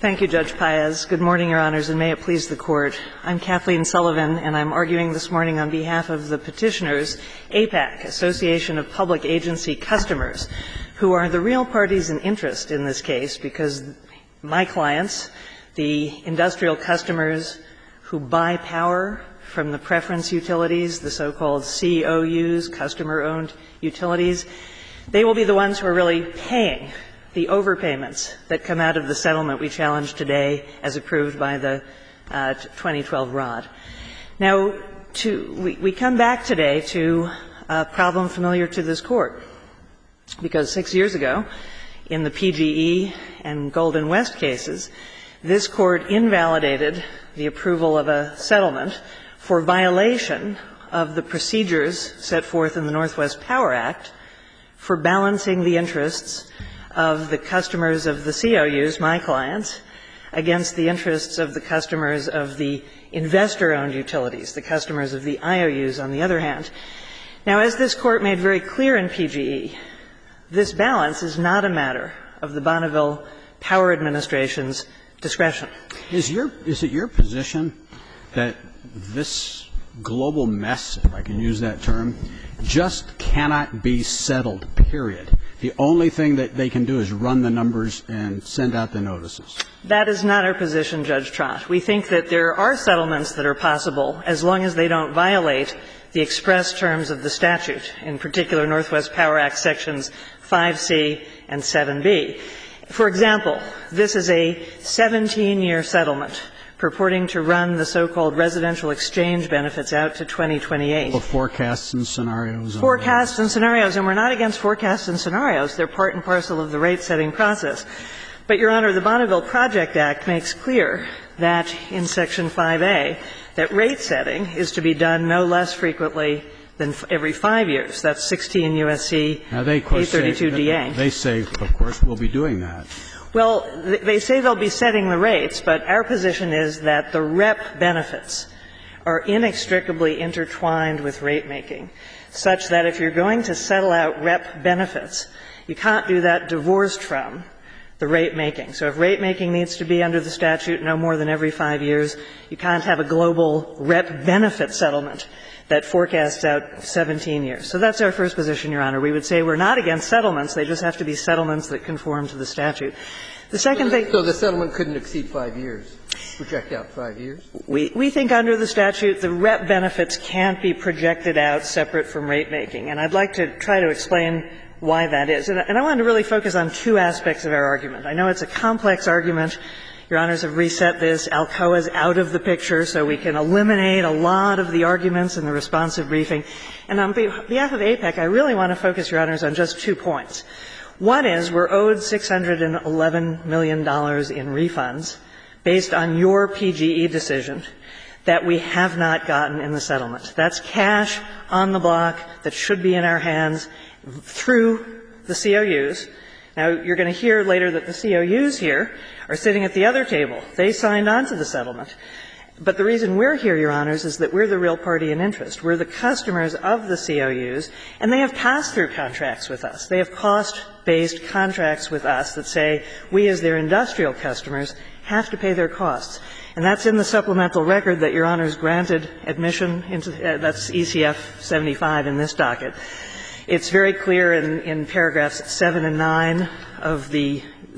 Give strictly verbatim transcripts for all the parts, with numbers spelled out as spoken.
Thank you, Judge Paez. Good morning, Your Honors, and may it please the Court. I'm Kathleen Sullivan, and I'm arguing this morning on behalf of the petitioners, A PAC, Association of Public Agency Customers, who are the real parties in interest in this case because my clients, the industrial customers who buy power from the preference utilities, the so-called C O Us, customer-owned utilities, they will be the ones who are really paying the overpayments that come out of the settlement we challenge today as approved by the uh, twenty twelve R O D. Now, to, we, we come back today to a problem familiar to this Court, because six years ago, in the P G E and Golden West cases, this Court invalidated the approval of a settlement for violation of the procedures set forth in the Northwest Power Act for balancing the interests of the customers of the C O Us, my clients, against the interests of the customers of the investor-owned utilities, the customers of the I O Us on the other hand. Now, as this Court made very clear in P G E, this balance is not a matter of the Bonneville Power Administration's discretion. Is your is it your position that this global mess, if I can use that term, just cannot be settled, period? The only thing that they can do is run the numbers and send out the notices. That is not our position, Judge Trott. We think that there are settlements that are possible as long as they don't violate the express terms of the statute, in particular Northwest Power Act sections five C and seven B. For example, this is a seventeen-year settlement purporting to run the so-called residential exchange benefits out to twenty twenty-eight. Well, forecasts and scenarios. Forecasts and scenarios, and we're not against forecasts and scenarios. They're part and parcel of the rate-setting process. But, Your Honor, the Bonneville Project Act makes clear that in Section five A that rate setting is to be done no less frequently than every five years. That's sixteen U S C eight thirty-two D A. They say, of course, we'll be doing that. Well, they say they'll be setting the rates, but our position is that the R E P benefits are inextricably intertwined with rate making, such that if you're going to settle out R E P benefits, you can't do that divorced from the rate making. So if rate making needs to be under the statute no more than every five years, you can't have a global R E P benefit settlement that forecasts out seventeen years. So that's our first position, Your Honor. We would say we're not against settlements. They just have to be settlements that conform to the statute. The second thing — So the settlement couldn't exceed five years, project out five years? We, we think under the statute the R E P benefits can't be projected out separate from rate making. And I'd like to try to explain why that is. And, and I wanted to really focus on two aspects of our argument. I know it's a complex argument. Your Honors have reset this. Alcoa's out of the picture, so we can eliminate a lot of the arguments in the responsive briefing. And on behalf of A PAC, I really want to focus, Your Honors, on just two points. One is we're owed six hundred eleven million dollars in refunds based on your P G E decision that we have not gotten in the settlement. That's cash on the block that should be in our hands through the C O Us. Now, you're going to hear later that the C O Us here are sitting at the other table. They signed on to the settlement. But the reason we're here, Your Honors, is that we're the real party in interest. We're the customers of the C O Us, and they have pass-through contracts with us. They have cost-based contracts with us that say we, as their industrial customers, have to pay their costs. And that's in the supplemental record that Your Honors granted admission into uh, – that's E C F seventy-five in this docket. It's very clear in, in paragraphs seven and nine of the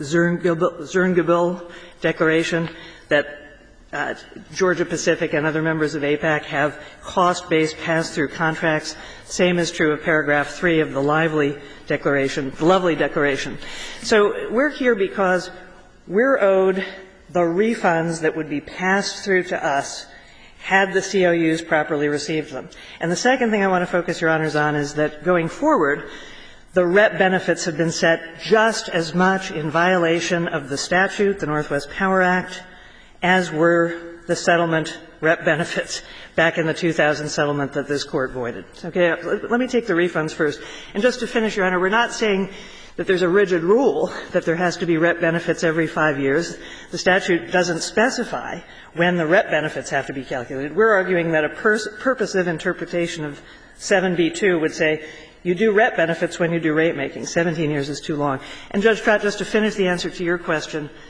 Zerngebill Declaration that uh, Georgia Pacific and other members of A PAC have cost-based pass-through contracts. Same is true of paragraph three of the Lively Declaration, the Lovely Declaration. So we're here because we're owed the refunds that would be passed through to us had the C O Us properly received them. And the second thing I want to focus, Your Honors, on is that going forward, the R E P benefits have been set just as much in violation of the statute, the Northwest Power Act, as were the settlement R E P benefits back in the two thousand settlement that this Court voided. Okay, let me take the refunds first. And just to finish, Your Honor, we're not saying that there's a rigid rule that there has to be R E P benefits every five years. The statute doesn't specify when the R E P benefits have to be calculated. We're arguing that a pers- purposive interpretation of seven B two would say you do R E P benefits when you do rate making. seventeen years is too long. And, Judge Pratt, just to finish the answer to your question,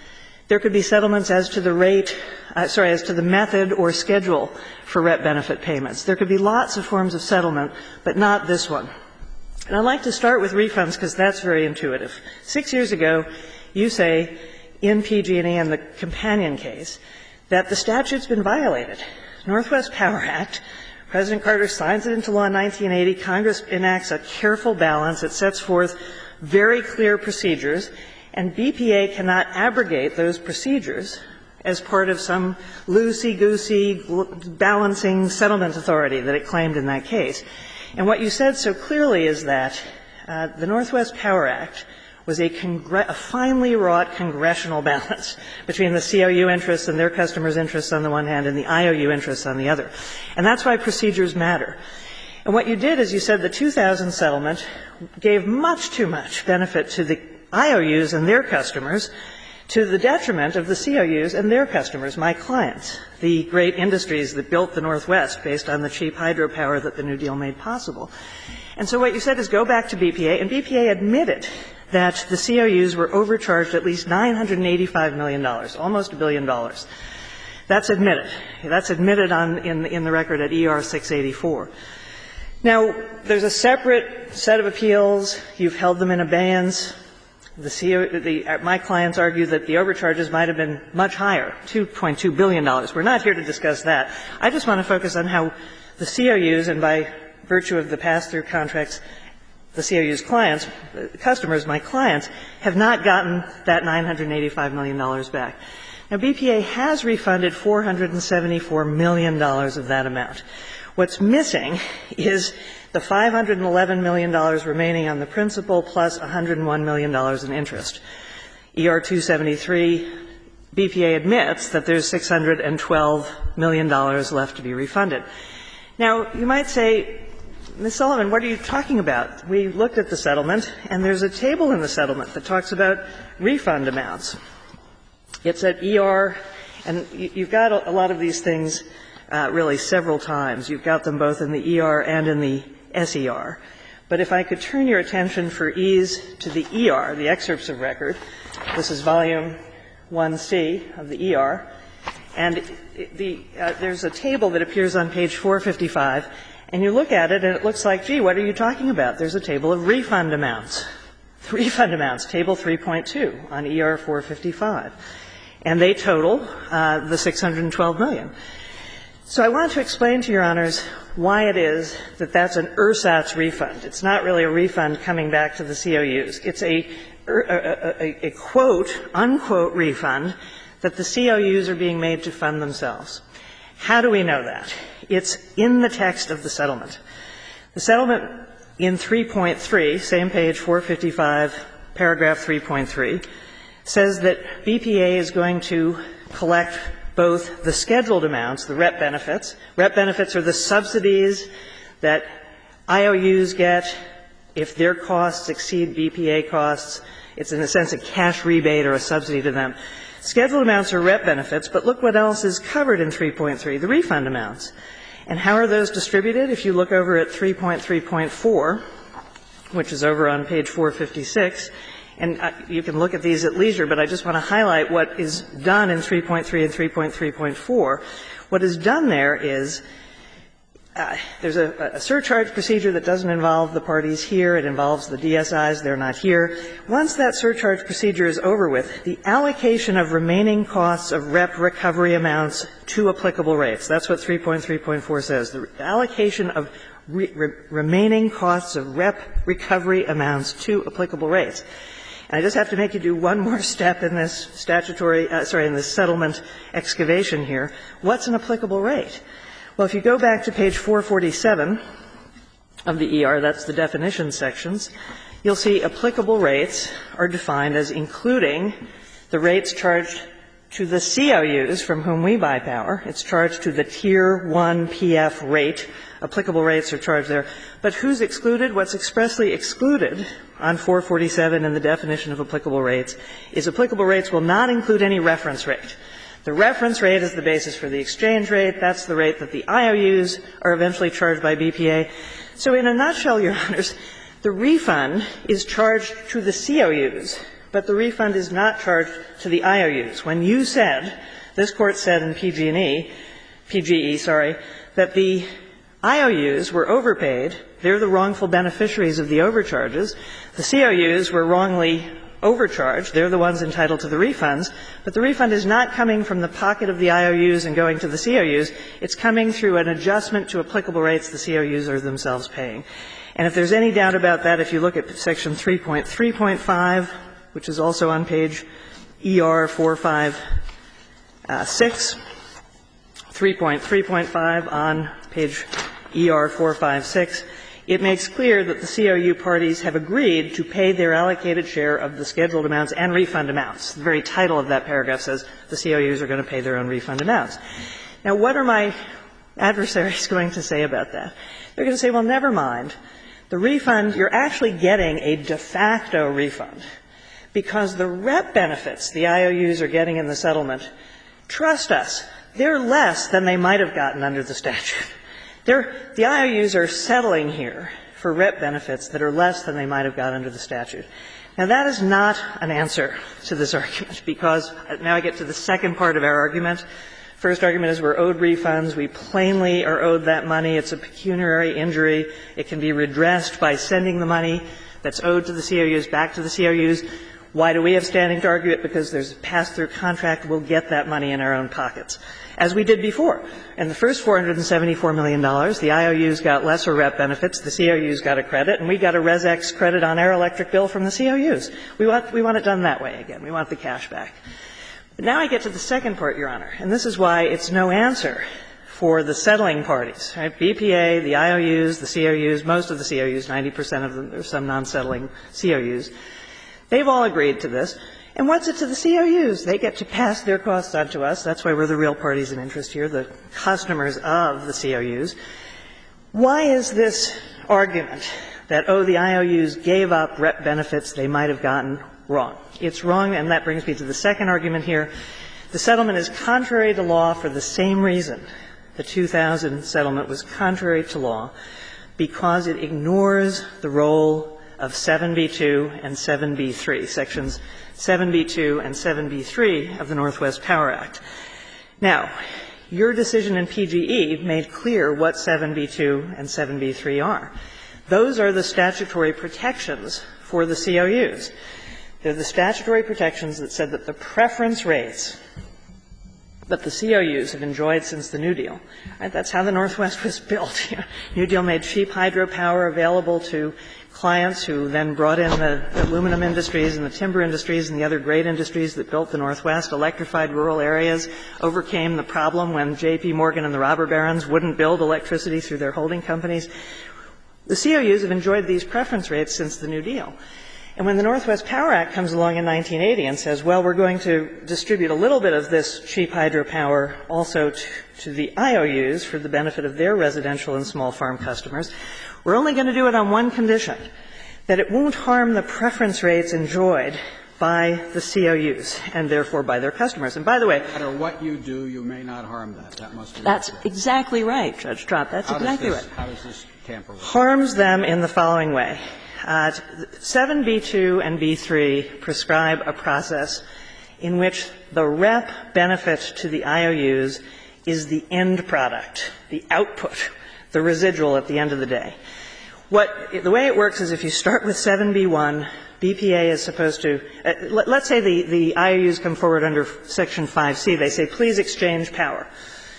There could be settlements as to the rate, uh, sorry, as to the method or schedule for rep benefit payments. There could be lots of forms of settlement, but not this one. And I'd like to start with refunds because that's very intuitive. Six years ago, you say in P G and E and the companion case that the statute's been violated. Northwest Power Act, President Carter signs it into law in nineteen eighty. Congress enacts a careful balance. It sets forth very clear procedures, and B P A cannot abrogate those procedures as part of some loosey-goosey balancing settlement authority that it claimed in that case. And what you said so clearly is that uh, the Northwest Power Act was a, congre- a finely wrought congressional balance between the C O U interests and their customers' interests on the one hand and the I O U interests on the other. And that's why procedures matter. And what you did is you said the two thousand settlement gave much too much benefit to the I O Us and their customers to the detriment of the C O Us and their customers, my clients, the great industries that built the Northwest based on the cheap hydropower that the New Deal made possible. And so what you said is go back to B P A, and B P A admitted that the C O Us were overcharged at least nine hundred eighty-five million dollars, almost a billion dollars. That's admitted. That's admitted on, in, in the record at E R six eighty-four. Now, there's a separate set of appeals. You've held them in abeyance. The C O, the, uh, my clients argue that the overcharges might have been much higher, two point two billion dollars. We're not here to discuss that. I just want to focus on how the C O Us, and by virtue of the pass-through contracts, the C O U's clients, customers, my clients, have not gotten that nine hundred eighty-five million dollars back. Now, B P A has refunded four hundred seventy-four million dollars of that amount. What's missing is the five hundred eleven million dollars remaining on the principal plus one hundred one million dollars in interest. E R two seventy-three, B P A admits that there's six hundred twelve million dollars left to be refunded. Now, you might say, Miz Sullivan, what are you talking about? We looked at the settlement, and there's a table in the settlement that talks about refund amounts. It's at E R, and you've got a lot of these things uh, really several times. You've got them both in the E R and in the S E R. But if I could turn your attention for ease to the E R, the excerpts of record, this is volume one C of the E R, and the, uh, there's a table that appears on page four fifty-five, and you look at it and it looks like, gee, what are you talking about? There's a table of refund amounts. Refund amounts, table three point two on E R four fifty-five. And they total uh, the six hundred twelve million dollars. So I want to explain to Your Honors why it is that that's an ersatz refund. It's not really a refund coming back to the C O Us. It's a, a, a, a quote, unquote refund that the C O Us are being made to fund themselves. How do we know that? It's in the text of the settlement. The settlement in three point three, same page, four fifty-five, paragraph three point three, says that B P A is going to collect both the scheduled amounts, the rep benefits. Rep benefits are the subsidies that I O Us get if their costs exceed B P A costs. It's in a sense a cash rebate or a subsidy to them. Scheduled amounts are rep benefits, but look what else is covered in three point three, the refund amounts. And how are those distributed? If you look over at three point three point four, which is over on page four fifty-six, and you can look at these at leisure, but I just want to highlight what is done in three point three and three point three point four. What is done there is uh, there's a, a surcharge procedure that doesn't involve the parties here. It involves the D S Is. They're not here. Once that surcharge procedure is over with, the allocation of remaining costs of rep recovery amounts to applicable rates. That's what three point three point four says. The allocation of re- re- remaining costs of rep recovery amounts to applicable rates. And I just have to make you do one more step in this statutory, uh, sorry, in this settlement excavation here. What's an applicable rate? Well, if you go back to page four forty-seven of the E R, that's the definition sections, you'll see applicable rates are defined as including the rates charged to the C O Us from whom we buy power. It's charged to the Tier one P F rate. Applicable rates are charged there. But who's excluded? What's expressly excluded on four forty-seven in the definition of applicable rates is applicable rates will not include any reference rate. The reference rate is the basis for the exchange rate. That's the rate that the I O Us are eventually charged by B P A. So in a nutshell, Your Honors, the refund is charged to the C O Us, but the refund is not charged to the I O Us. When you said, this Court said in P G and E, P G E, sorry, that the I O Us were overpaid, they're the wrongful beneficiaries of the overcharges. The C O Us were wrongly overcharged, they're the ones entitled to the refunds, but the refund is not coming from the pocket of the I O Us and going to the C O Us. It's coming through an adjustment to applicable rates the C O Us are themselves paying. And if there's any doubt about that, if you look at section three point three point five, which is also on page E R four five six, three point three point five on page E R four five six, it makes clear that the C O U parties have agreed to pay their allocated share of the scheduled amounts and refund amounts. The very title of that paragraph says the C O Us are going to pay their own refund amounts. Now, what are my adversaries going to say about that? They're going to say, well, never mind. The refund, you're actually getting a de facto refund because the rep benefits the I O Us are getting in the settlement, trust us, they're less than they might have gotten under the statute. They're, the I O Us are settling here for rep benefits that are less than they might have got under the statute. Now, that is not an answer to this argument because now I get to the second part of our argument. First argument is we're owed refunds. We plainly are owed that money. It's a pecuniary injury. It can be redressed by sending the money that's owed to the C O Us back to the C O Us. Why do we have standing to argue it? Because there's a pass-through contract. We'll get that money in our own pockets, as we did before. In the first four hundred seventy-four million dollars, the I O Us got lesser rep benefits, the C O Us got a credit, and we got a Res X credit on our electric bill from the C O Us. We want, we want it done that way again. We want the cash back. But now I get to the second part, Your Honor, and this is why it's no answer for the settling parties, right? B P A, the I O Us, the C O Us, most of the C O Us, ninety percent of them, there's some non-settling C O Us. They've all agreed to this. And what's it to the C O Us? They get to pass their costs on to us. That's why we're the real parties in interest here, the customers of the C O Us. Why is this argument that, oh, the I O Us gave up rep benefits they might have gotten wrong? It's wrong, and that brings me to the second argument here. The settlement is contrary to law for the same reason. The two thousand settlement was contrary to law because it ignores the role of seven B two and seven B three, sections seven B two and seven B three of the Northwest Power Act. Now, your decision in P G E made clear what seven B two and seven B three are. Those are the statutory protections for the C O Us. They're the statutory protections that said that the preference rates that the C O Us have enjoyed since the New Deal, right, that's how the Northwest was built. New Deal made cheap hydropower available to clients who then brought in the aluminum industries and the timber industries and the other great industries that built the Northwest, electrified rural areas, overcame the problem when J P. Morgan and the robber barons wouldn't build electricity through their holding companies. The C O Us have enjoyed these preference rates since the New Deal. And when the Northwest Power Act comes along in nineteen eighty and says, well, we're going to distribute a little bit of this cheap hydropower also to, to the I O Us for the benefit of their residential and small farm customers, we're only going to do it on one condition, that it won't harm the preference rates enjoyed by the C O Us and therefore by their customers. And by the way, no matter what you do, you may not harm that. That must be that's exactly right, Judge Trott. That's how exactly this, right. How does this tamper with Harms them in the following way. Uh, seven B two and B three prescribe a process in which the rep benefit to the I O Us is the end product, the output, the residual at the end of the day. What, the way it works is if you start with seven B one, B P A is supposed to, uh, let, let's say the, the I O Us come forward under Section five C. They say, please exchange power.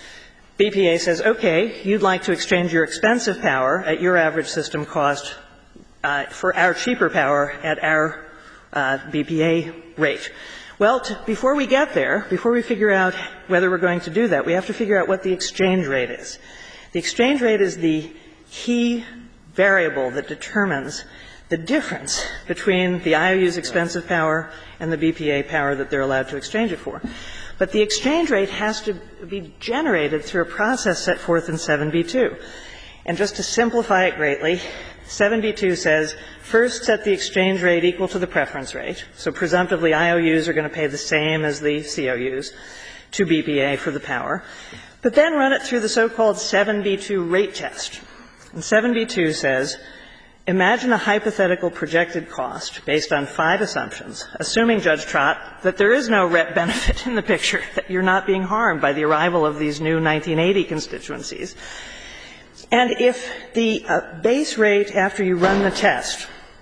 B P A says, okay, you'd like to exchange your expensive power at your average system cost uh, for our cheaper power at our uh, B P A rate. Well, t- before we get there, before we figure out whether we're going to do that, we have to figure out what the exchange rate is. The exchange rate is the key variable that determines the difference between the I O U's expensive power and the B P A power that they're allowed to exchange it for. But the exchange rate has to be generated through a process set forth in seven B two. And just to simplify it greatly, seven B two says, first set the exchange rate equal to the preference rate. So presumptively I O Us are going to pay the same as the C O Us to B P A for the power. But then run it through the so-called seven B two rate test. And seven B two says, Imagine a hypothetical projected cost based on five assumptions, assuming, Judge Trott, that there is no R E P benefit in the picture, that you're not being harmed by the arrival of these new nineteen eighty constituencies. And if the uh, base rate after you run the test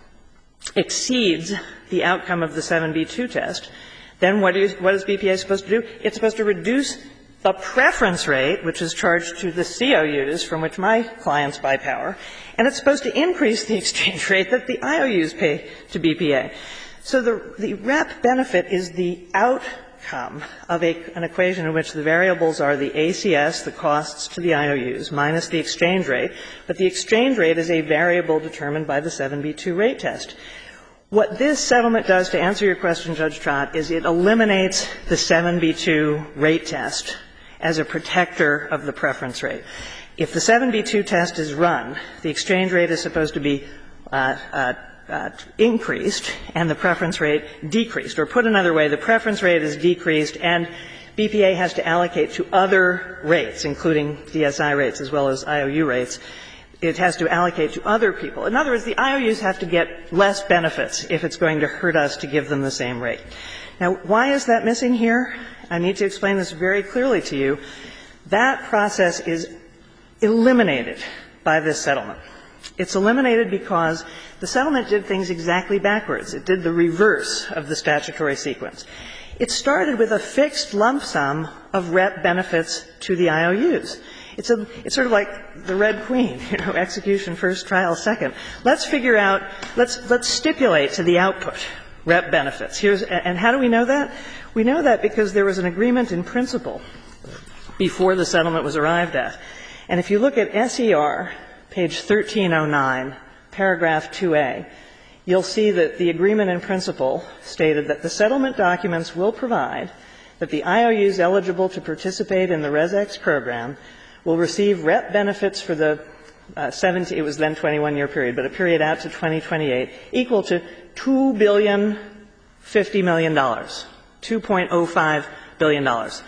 exceeds the outcome of the seven B two test, then what is, what is B P A supposed to do? It's supposed to reduce the preference rate, which is charged to the C O Us from which my clients buy power, and it's supposed to increase the exchange rate that the I O Us pay to B P A. So the, the R E P benefit is the outcome of a, an equation in which the variables are the A C S, the costs to the I O Us, minus the exchange rate, but the exchange rate is a variable determined by the seven B two rate test. What this settlement does, to answer your question, Judge Trott, is it eliminates the seven B two rate test as a protector of the preference rate. If the seven B two test is run, the exchange rate is supposed to be uh, uh, uh, increased and the preference rate decreased. Or put another way, the preference rate is decreased and B P A has to allocate to other rates, including D S I rates as well as I O U rates. It has to allocate to other people. In other words, the I O Us have to get less benefits if it's going to hurt us to give them the same rate. Now, why is that missing here? I need to explain this very clearly to you. That process is eliminated by this settlement. It's eliminated because the settlement did things exactly backwards. It did the reverse of the statutory sequence. It started with a fixed lump sum of R E P benefits to the I O Us. It's a, it's sort of like the Red Queen, you know, execution first, trial second. Let's figure out, let's, let's stipulate to the output R E P benefits. Here's, and how do we know that? We know that because there was an agreement in principle before the settlement was arrived at. And if you look at S E R, page thirteen oh nine, paragraph two A, you'll see that the agreement in principle stated that the settlement documents will provide that the I O Us eligible to participate in the ResX program will receive R E P benefits for the uh, seventeen, it was then twenty-one year period, but a period out to twenty twenty-eight, equal to two billion fifty million dollars, two point oh five billion dollars.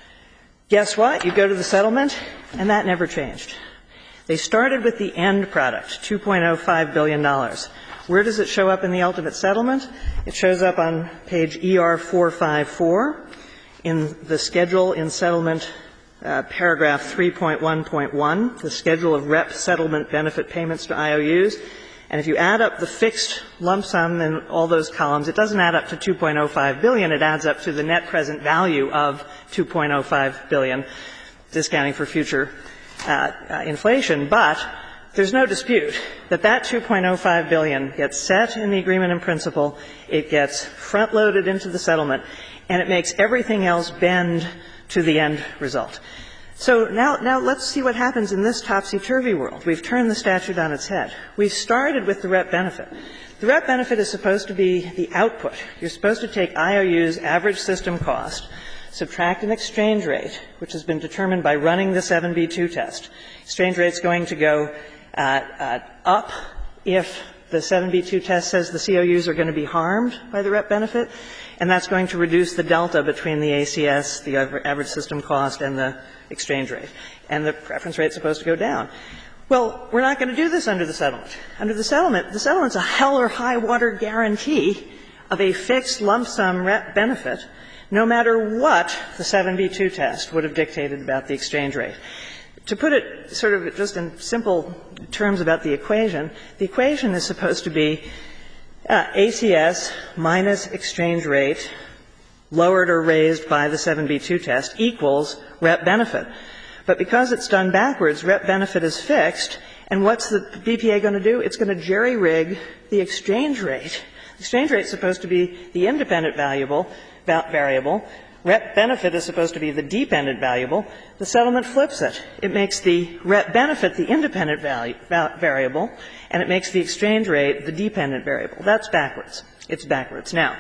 Guess what? You go to the settlement, and that never changed. They started with the end product, two point oh five billion dollars. Where does it show up in the ultimate settlement? It shows up on page E R four fifty-four in the schedule in settlement uh, paragraph three point one point one, the schedule of R E P settlement benefit payments to I O Us. And if you add up the fixed lump sum in all those columns, it doesn't add up to two point oh five billion dollars. It adds up to the net present value of two point oh five billion dollars, discounting for future uh, uh, inflation. But there's no dispute that that two point oh five billion dollars gets set in the agreement in principle, it gets front-loaded into the settlement, and it makes everything else bend to the end result. So now, now let's see what happens in this topsy-turvy world. We've turned the statute on its head. We've started with the R E P benefit. The R E P benefit is supposed to be the output. You're supposed to take I O U's average system cost, subtract an exchange rate, which has been determined by running the seven B two test. Exchange rate's going to go uh, uh, up if the seven B two test says the C O Us are going to be harmed by the R E P benefit, and that's going to reduce the delta between the A C S, the average system cost, and the exchange rate. And the preference rate is supposed to go down. Well, we're not going to do this under the settlement. Under the settlement, the settlement's a hell or high water guarantee of a fixed lump sum R E P benefit, no matter what the seven B two test would have dictated about the exchange rate. To put it sort of just in simple terms about the equation, the equation is supposed to be uh, A C S minus exchange rate lowered or raised by the seven B two test equals R E P benefit. But because it's done backwards, R E P benefit is fixed, and what's the B P A going to do? It's going to jerry-rig the exchange rate. The exchange rate is supposed to be the independent valuable, va- variable. R E P benefit is supposed to be the dependent variable. The settlement flips it. It makes the R E P benefit the independent value, va- variable, and it makes the exchange rate the dependent variable. That's backwards. It's backwards. Now,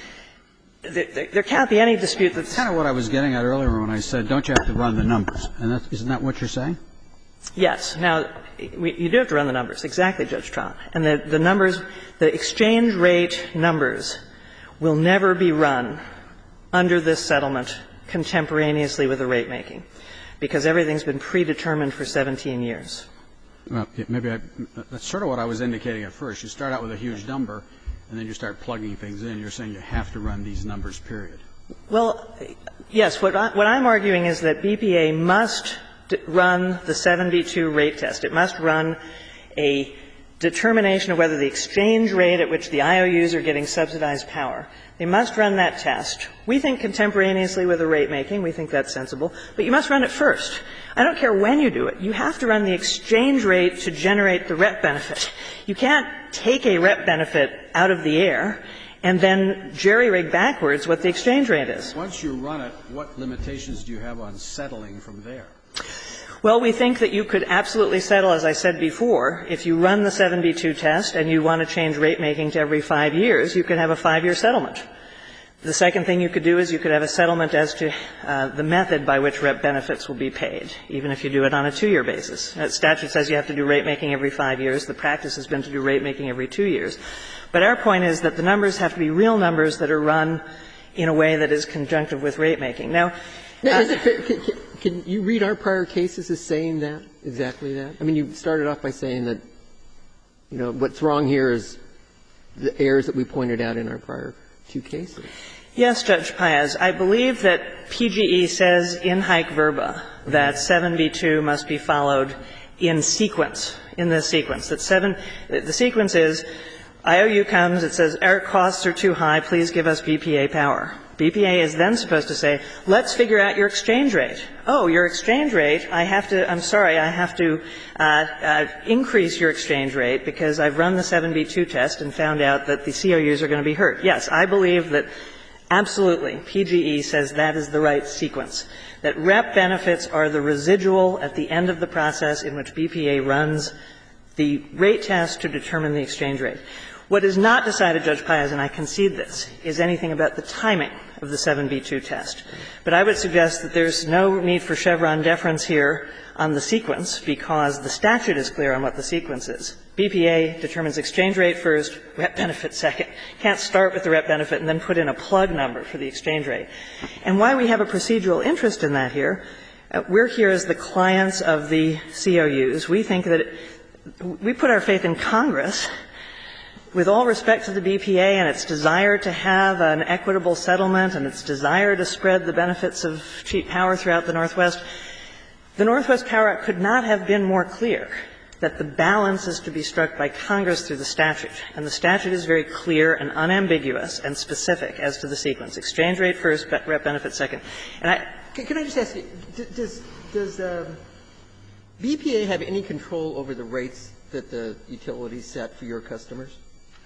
there, there can't be any dispute that's kind of what I was getting at earlier when I said, don't you have to run the numbers? And that's, isn't that what you're saying? Yes. Now, we, you do have to run the numbers. Exactly, Judge Trott. And the, the numbers, the exchange rate numbers will never be run under this settlement contemporaneously with the rate making, because everything's been predetermined for seventeen years. Well, maybe I, that's sort of what I was indicating at first. You start out with a huge number, and then you start plugging things in. You're saying you have to run these numbers, period. Well, yes. What, I, what I'm arguing is that B P A must d- run the seven B two rate test. It must run a determination of whether the exchange rate at which the I O Us are getting subsidized power. They must run that test. We think contemporaneously with the rate making. We think that's sensible. But you must run it first. I don't care when you do it. You have to run the exchange rate to generate the rep benefit. You can't take a rep benefit out of the air and then jerry-rig backwards what the exchange rate is. Once you run it, what limitations do you have on settling from there? Well, we think that you could absolutely settle, as I said before, if you run the seven B two test and you want to change rate making to every five years, you could have a five-year settlement. The second thing you could do is you could have a settlement as to uh, the method by which rep benefits will be paid, even if you do it on a two-year basis. That statute says you have to do rate making every five years. The practice has been to do rate making every two years. But our point is that the numbers have to be real numbers that are run in a way that is conjunctive with rate making. Now, now uh, is it fair, can, can, can you read our prior cases as saying that, exactly that? I mean, you started off by saying that, you know, what's wrong here is the errors that we pointed out in our prior two cases. Yes, Judge Paez. I believe that P G E says in haec verba that seven B two must be followed in sequence, in this sequence. That seven, the sequence is I O U comes, it says our costs are too high, please give us B P A power. B P A is then supposed to say, let's figure out your exchange rate. Oh, your exchange rate, I have to, I'm sorry, I have to uh, uh, increase your exchange rate because I've run the seven B two test and found out that the C O Us are going to be hurt. Yes, I believe that absolutely P G E says that is the right sequence, that rep benefits are the residual at the end of the process in which B P A runs the rate test to determine the exchange rate. What is not decided, Judge Paez, and I concede this, is anything about the timing of the seven B two test. But I would suggest that there's no need for Chevron deference here on the sequence because the statute is clear on what the sequence is. B P A determines exchange rate first, rep benefit second. Can't start with the rep benefit and then put in a plug number for the exchange rate. And why we have a procedural interest in that here, uh, we're here as the clients of the C O Us. We think that it, we put our faith in Congress with all respect to the B P A and its desire to have an equitable settlement and its desire to spread the benefits of cheap power throughout the Northwest. The Northwest Power Act could not have been more clear that the balance is to be struck by Congress through the statute. And the statute is very clear and unambiguous and specific as to the sequence. Exchange rate first, rep benefit second. And I Can, can I just ask you, does, does um, B P A have any control over the rates that the utilities set for your customers?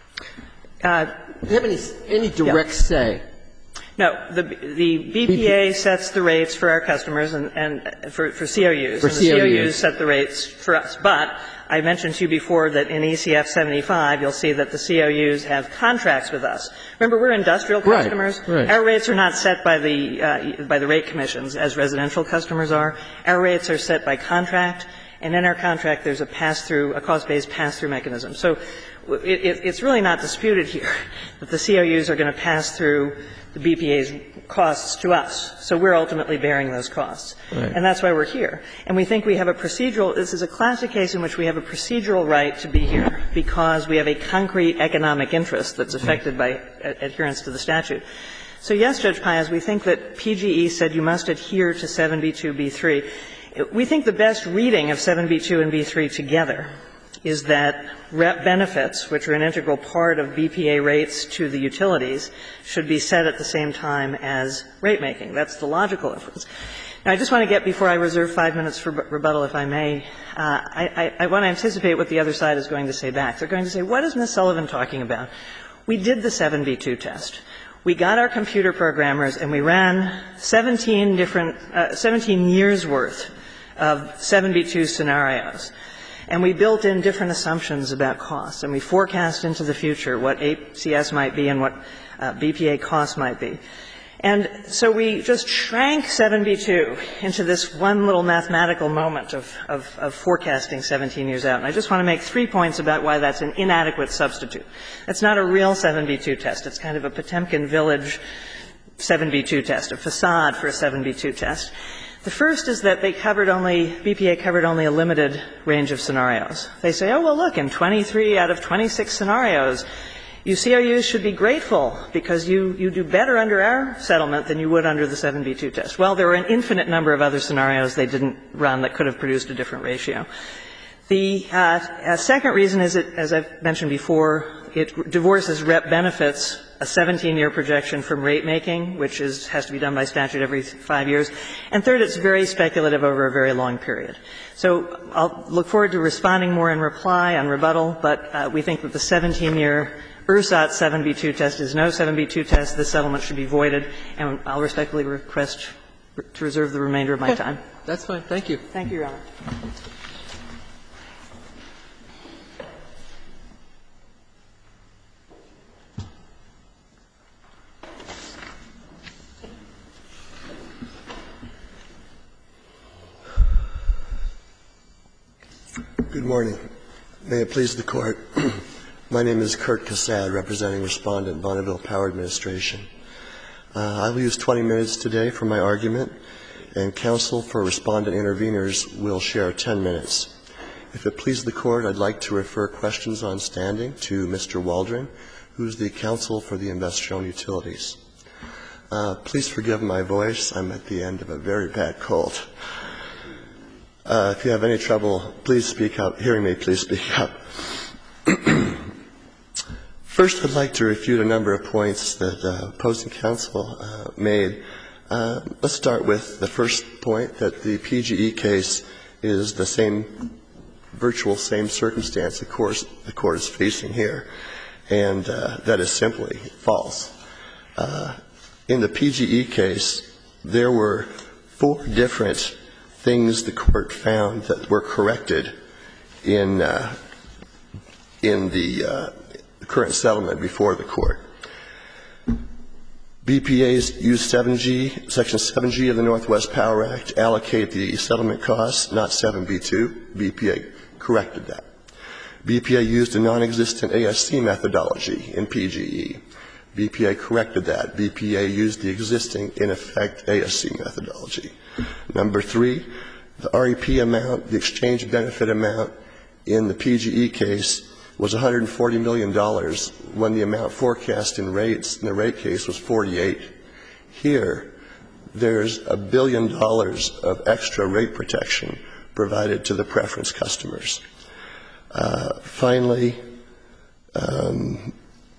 Uh, Do they have any, any direct yeah. say? No, the, the B P A sets the rates for our customers and, and for, for C O Us. For and the C O Us. C O Us set the rates for us. But I mentioned to you before that in E C F seventy-five, you'll see that the C O Us have contracts with us. Remember, we're industrial customers. Right, right. Our rates are not set by the, uh, by the rate commissions as residential customers are. Our rates are set by contract. And in our contract, there's a pass-through, a cost-based pass-through mechanism. So it, it, it's really not disputed here that the C O Us are going to pass through the B P A's costs to us. So we're ultimately bearing those costs. Right. And that's why we're here. And we think we have a procedural – this is a classic case in which we have a procedural right to be here because we have a concrete economic interest that's affected by adherence to the statute. So, yes, Judge Paez, we think that P G E said you must adhere to seven B two B three. We think the best reading of seven B two and B three together is that rep benefits, which are an integral part of B P A rates to the utilities, should be set at the same time as rate making. That's the logical inference. Now, I just want to get, before I reserve five minutes for rebuttal, if I may, uh, I, I, I want to anticipate what the other side is going to say back. They're going to say, what is Miz Sullivan talking about? We did the seven B two test. We got our computer programmers and we ran seventeen different, uh, seventeen years worth of seven B two scenarios. And we built in different assumptions about costs, and we forecast into the future what A C S might be and what uh, B P A costs might be. And so we just shrank seven B two into this one little mathematical moment of, of, of forecasting seventeen years out. And I just want to make three points about why that's an inadequate substitute. It's not a real seven B two test. It's kind of a Potemkin Village seven B two test, a facade for a seven B two test. The first is that they covered only, B P A covered only a limited range of scenarios. They say, oh, well, look, in twenty-three out of twenty-six scenarios, you C O Us should be grateful because you, you do better under our settlement than you would under the seven B two test. Well, there were an infinite number of other scenarios they didn't run that could have produced a different ratio. The uh, uh, second reason is, it, as I've mentioned before, it divorces rep benefits, a seventeen-year projection from rate making, which is, has to be done by statute every five years. And third, it's very speculative over a very long period. So I'll look forward to responding more in reply on rebuttal, but uh, we think that the seventeen-year E R S A T seven B two test is no seven B two test. This settlement should be voided, and I'll respectfully request to reserve the remainder of my time. That's fine. Thank you. Thank you, Your Honor. Good morning. May it please the Court. My name is Kurt Cassad, representing Respondent, Bonneville Power Administration. Uh, I will use twenty minutes today for my argument, and counsel for Respondent interveners will share ten minutes. If it pleases the Court, I'd like to refer questions on standing to Mister Waldron, who is the counsel for the investor-owned utilities. Uh, please forgive my voice. I'm at the end of a very bad cold. Uh, if you have any trouble, please speak up. Hearing me, please speak up. First, I'd like to refute a number of points that uh, opposing counsel uh, made. Uh, let's start with the first point, that the P G E case is the same, virtual same circumstance the court, the court is facing here, and uh, that is simply false. Uh, in the P G E case, there were four different things the court found that were corrected in uh, in the uh, current settlement before the court. B P A's used seven G, Section seven G of the Northwest Power Act to allocate the settlement costs, not seven B two. B P A corrected that. B P A used a non-existent A S C methodology in P G E. B P A corrected that. B P A used the existing, in effect, A S C methodology. Number three, the R E P amount, the exchange benefit amount in the P G E case was one hundred forty million dollars when the amount forecast in rates in the rate case was forty-eight. Here, there's a billion dollars of extra rate protection provided to the preference customers. Uh, finally, um,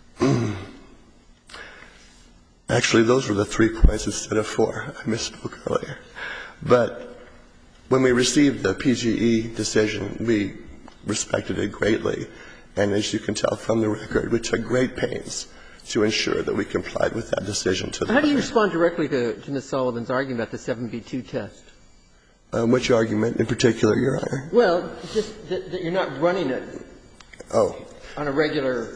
actually, those were the three points instead of four. I misspoke earlier. But when we received the P G E decision, we respected it greatly. And as you can tell from the record, we took great pains to ensure that we complied with that decision. To the How do you respond directly to, to Miz Sullivan's argument about the seven B two test? Um, which argument in particular, Your Honor? Well, just that, that you're not running it oh. on a regular.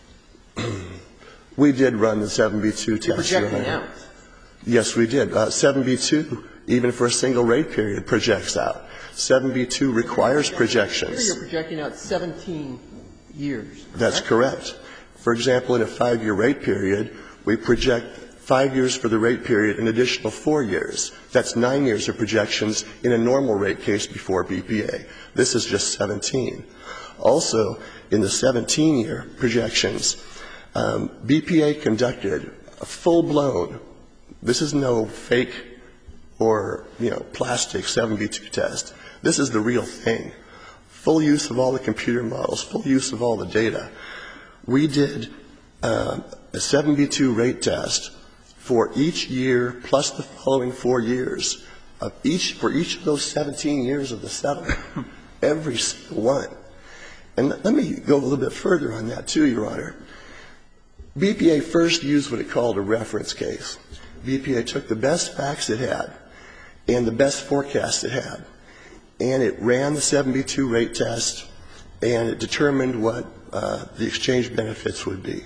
We did run the seven B two test. You're projecting out. Yes, we did. Uh, seven B two, even for a single rate period, projects out. seven B two requires projections. Here you're projecting out seventeen years. That's correct. For example, in a five-year rate period, we project five years for the rate period, an additional four years. That's nine years of projections in a normal rate case before B P A. This is just seventeen. Also, in the seventeen-year projections, um, B P A conducted a full-blown, this is no fake or, you know, plastic seven B two test. This is the real thing. Full use of all the computer models, full use of all the data. We did uh, a seven B two rate test for each year plus the following four years of each, for each of those seventeen years of the settlement, every single one. And let me go a little bit further on that too, Your Honor. B P A first used what it called a reference case. B P A took the best facts it had and the best forecast it had, and it ran the seven B two rate test, and it determined what uh, the exchange benefits would be.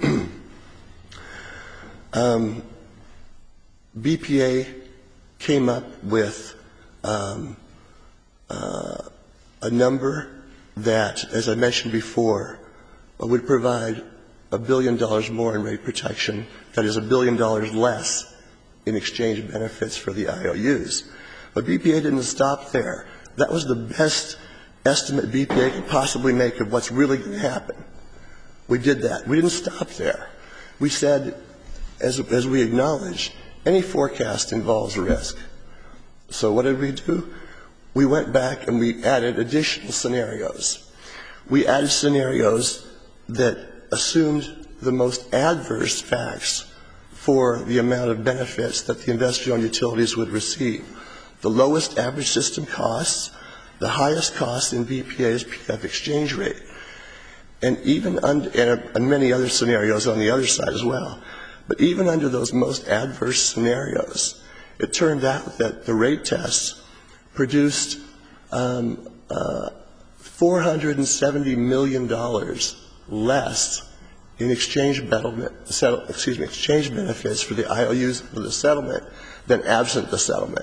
um, B P A came up with um, uh, a number that, as I mentioned before, would provide a billion dollars more in rate protection, that is a billion dollars less in exchange benefits for the I O Us. But B P A didn't stop there. That was the best estimate B P A could possibly make of what's really going to happen. We did that. We didn't stop there. We said, as, as we acknowledge, any forecast involves risk. So what did we do? We went back and we added additional scenarios. We added scenarios that assumed the most adverse facts for the amount of benefits that the investor-owned utilities would receive. The lowest average system costs, the highest cost in B P A's P F exchange rate, and even under, and, and many other scenarios on the other side as well. But even under those most adverse scenarios, it turned out that the rate tests produced um, uh, four hundred seventy million dollars less in exchange settlement, settle, excuse me, exchange benefits for the I O Us of the settlement than absent the settlement.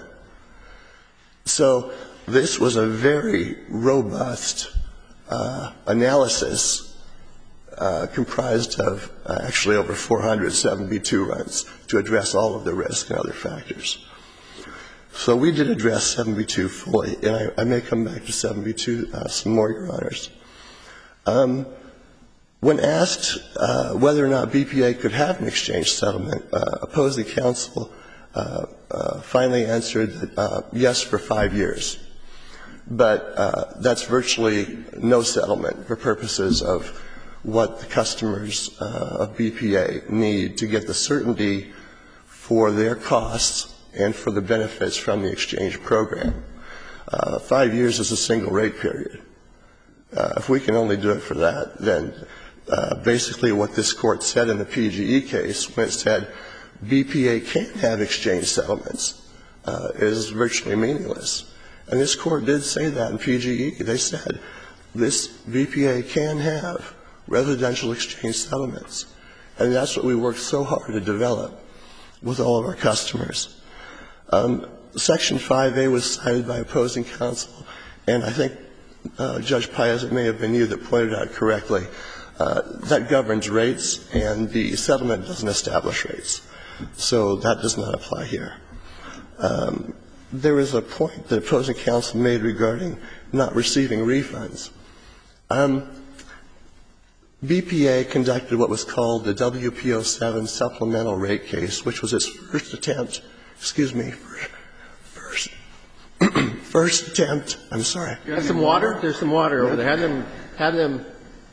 So this was a very robust uh, analysis uh, comprised of uh, actually over four hundred seventy-two runs to address all of the risk and other factors. So we did address seventy-two fully, and I, I may come back to seventy-two uh, some more, Your Honors. Um, when asked uh, whether or not B P A could have an exchange settlement, uh, opposing counsel uh, uh, finally answered that uh, yes for five years. But uh, that's virtually no settlement for purposes of what the customers uh, of B P A need to get the certainty for their costs and for the benefits from the exchange program. Uh, five years is a single rate period. Uh, if we can only do it for that, then uh, basically what this court said in the P G E case when it said B P A can't have exchange settlements uh, is virtually meaningless. And this court did say that in P G E. They said this B P A can have residential exchange settlements. And that's what we worked so hard to develop with all of our customers. Um, Section five A was cited by opposing counsel, and I think, uh, Judge Paez, it may have been you that pointed out correctly, uh, that governs rates, and the settlement doesn't establish rates. So that does not apply here. Um, there is a point that opposing counsel made regarding not receiving refunds. Um, B P A conducted what was called the W P O seven supplemental rate case, which was its first attempt, excuse me, first, first attempt, I'm sorry. You have some water? There's some water over there. Have them, have them.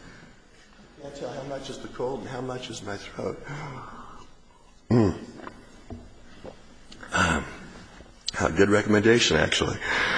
I can't tell how much is the cold and how much is my throat. Mm. Um, a good recommendation, actually.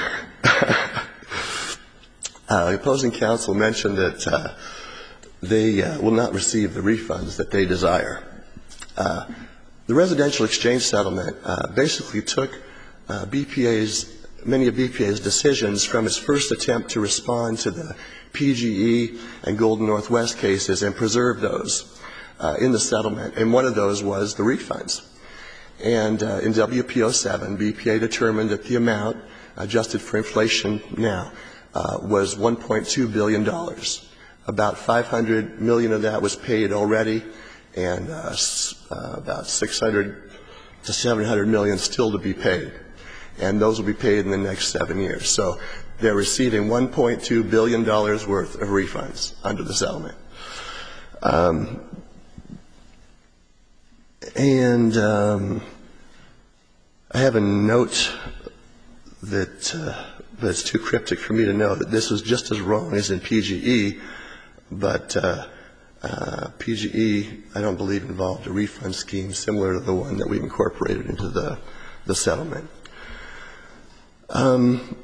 uh, the opposing counsel mentioned that uh, they uh, will not receive the refunds that they desire. Uh, the residential exchange settlement uh, basically took uh, B P A's, many of B P A's decisions from its first attempt to respond to the P G E and Golden Northwest cases and preserved those uh, in the settlement. And one of those was the refunds. And uh, in W P O seven, B P A determined that the amount adjusted for inflation now uh, was one point two billion dollars. About five hundred million dollars of that was paid already, and uh, uh, about six hundred to seven hundred million dollars still to be paid. And those will be paid in the next seven years. So they're receiving one point two billion dollars worth of refunds under the settlement. Um, and um, I have a note that, uh, but it's too cryptic for me to know that this was just as wrong as in P G E. But uh, uh, P G E, I don't believe, involved a refund scheme similar to the one that we incorporated into the, the settlement. Um,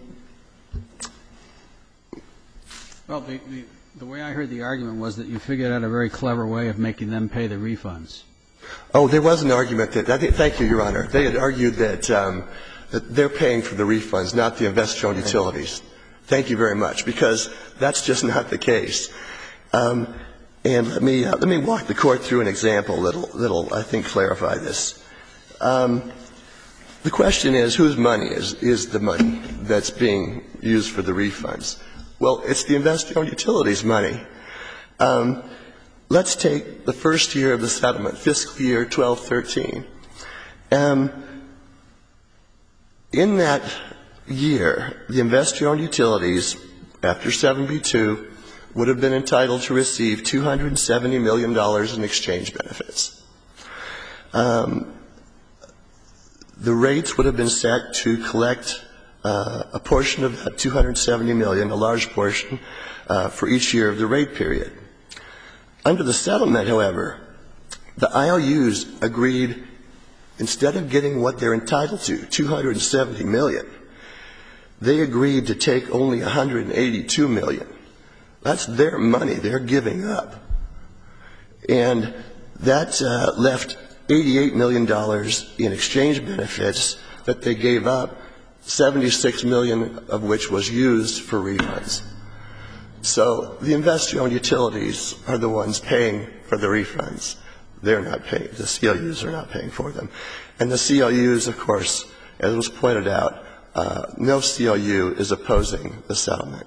well, the, the, the way I heard the argument was that you figured out a very clever way of making them pay the refunds. Oh, there was an argument that, I think, thank you, Your Honor. They had argued that, um, that they're paying for the refunds, not the investor-owned utilities. Thank you very much, because that's just not the case. Um, and let me uh, let me walk the court through an example that'll that'll I think clarify this. Um, the question is, whose money is is the money that's being used for the refunds? Well, it's the investor-owned utilities money. Um, let's take the first year of the settlement, fiscal year twelve thirteen. Um, in that year, the investor-owned utilities, after seven B two, would have been entitled to receive two hundred seventy million dollars in exchange benefits. Um, the rates would have been set to collect uh, a portion of that two hundred seventy million dollars, a large portion, uh, for each year of the rate period. Under the settlement, however, the I O Us agreed, instead of getting what they're entitled to, two hundred seventy million dollars, they agreed to take only one hundred eighty-two million dollars. That's their money they're giving up. And that uh, left eighty-eight million dollars in exchange benefits that they gave up, seventy-six million dollars of which was used for refunds. So the investor-owned utilities are the ones paying for the refunds. They're not paying, the C O Us are not paying for them. And the C O Us, of course, as was pointed out, uh, no C O U is opposing the settlement.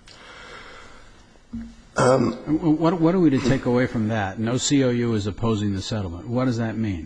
Um, what, what are we to take away from that? No C O U is opposing the settlement. What does that mean?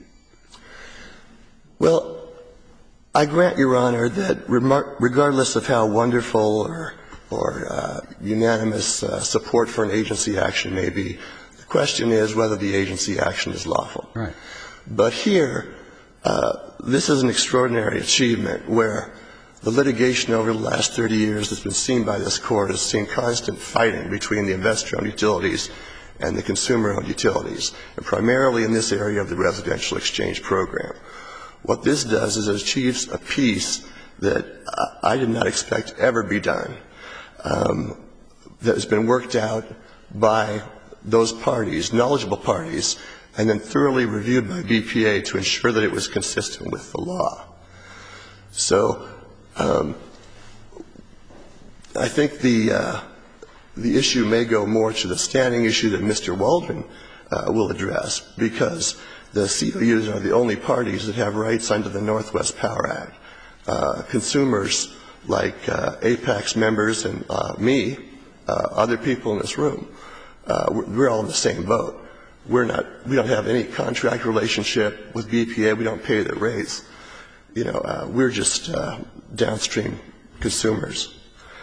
Well, I grant, Your Honor, that regardless of how wonderful or, or uh, unanimous uh, support for an agency action may be, the question is whether the agency action is lawful. Right. But here, uh, this is an extraordinary achievement where the litigation over the last thirty years that's been seen by this Court has seen constant fighting between the investor-owned utilities and the consumer-owned utilities, and primarily in this area of the residential exchange program. What this does is it achieves a piece that I did not expect to ever be done, um, that has been worked out by those parties, knowledgeable parties, and then thoroughly reviewed by B P A to ensure that it was consistent with the law. So um, I think the, uh, the issue may go more to the standing issue that Mister Waldron uh, will address, because the C O Us are the only parties that have rights under the Northwest Power Act. Uh, consumers like uh, A PAC's members and uh, me, uh, other people in this room, uh, we're, we're all in the same boat. We're not, we don't have any contract relationship with B P A. We don't pay their rates. You know, uh, we're just uh, downstream consumers.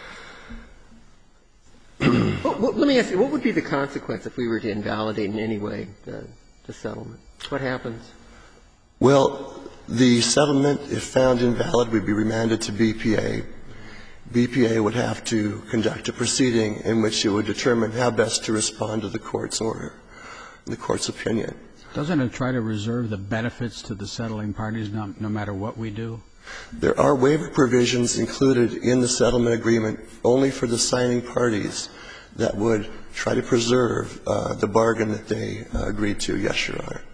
well, well, let me ask you, what would be the consequence if we were to invalidate in any way the, the settlement? What happens? Well, the settlement, if found invalid, would be remanded to B P A. B P A would have to conduct a proceeding in which it would determine how best to respond to the Court's order, the Court's opinion. Doesn't it try to reserve the benefits to the settling parties no, no matter what we do? There are waiver provisions included in the settlement agreement only for the signing parties that would try to preserve uh, the bargain that they uh, agreed to. Yes, Your Honor.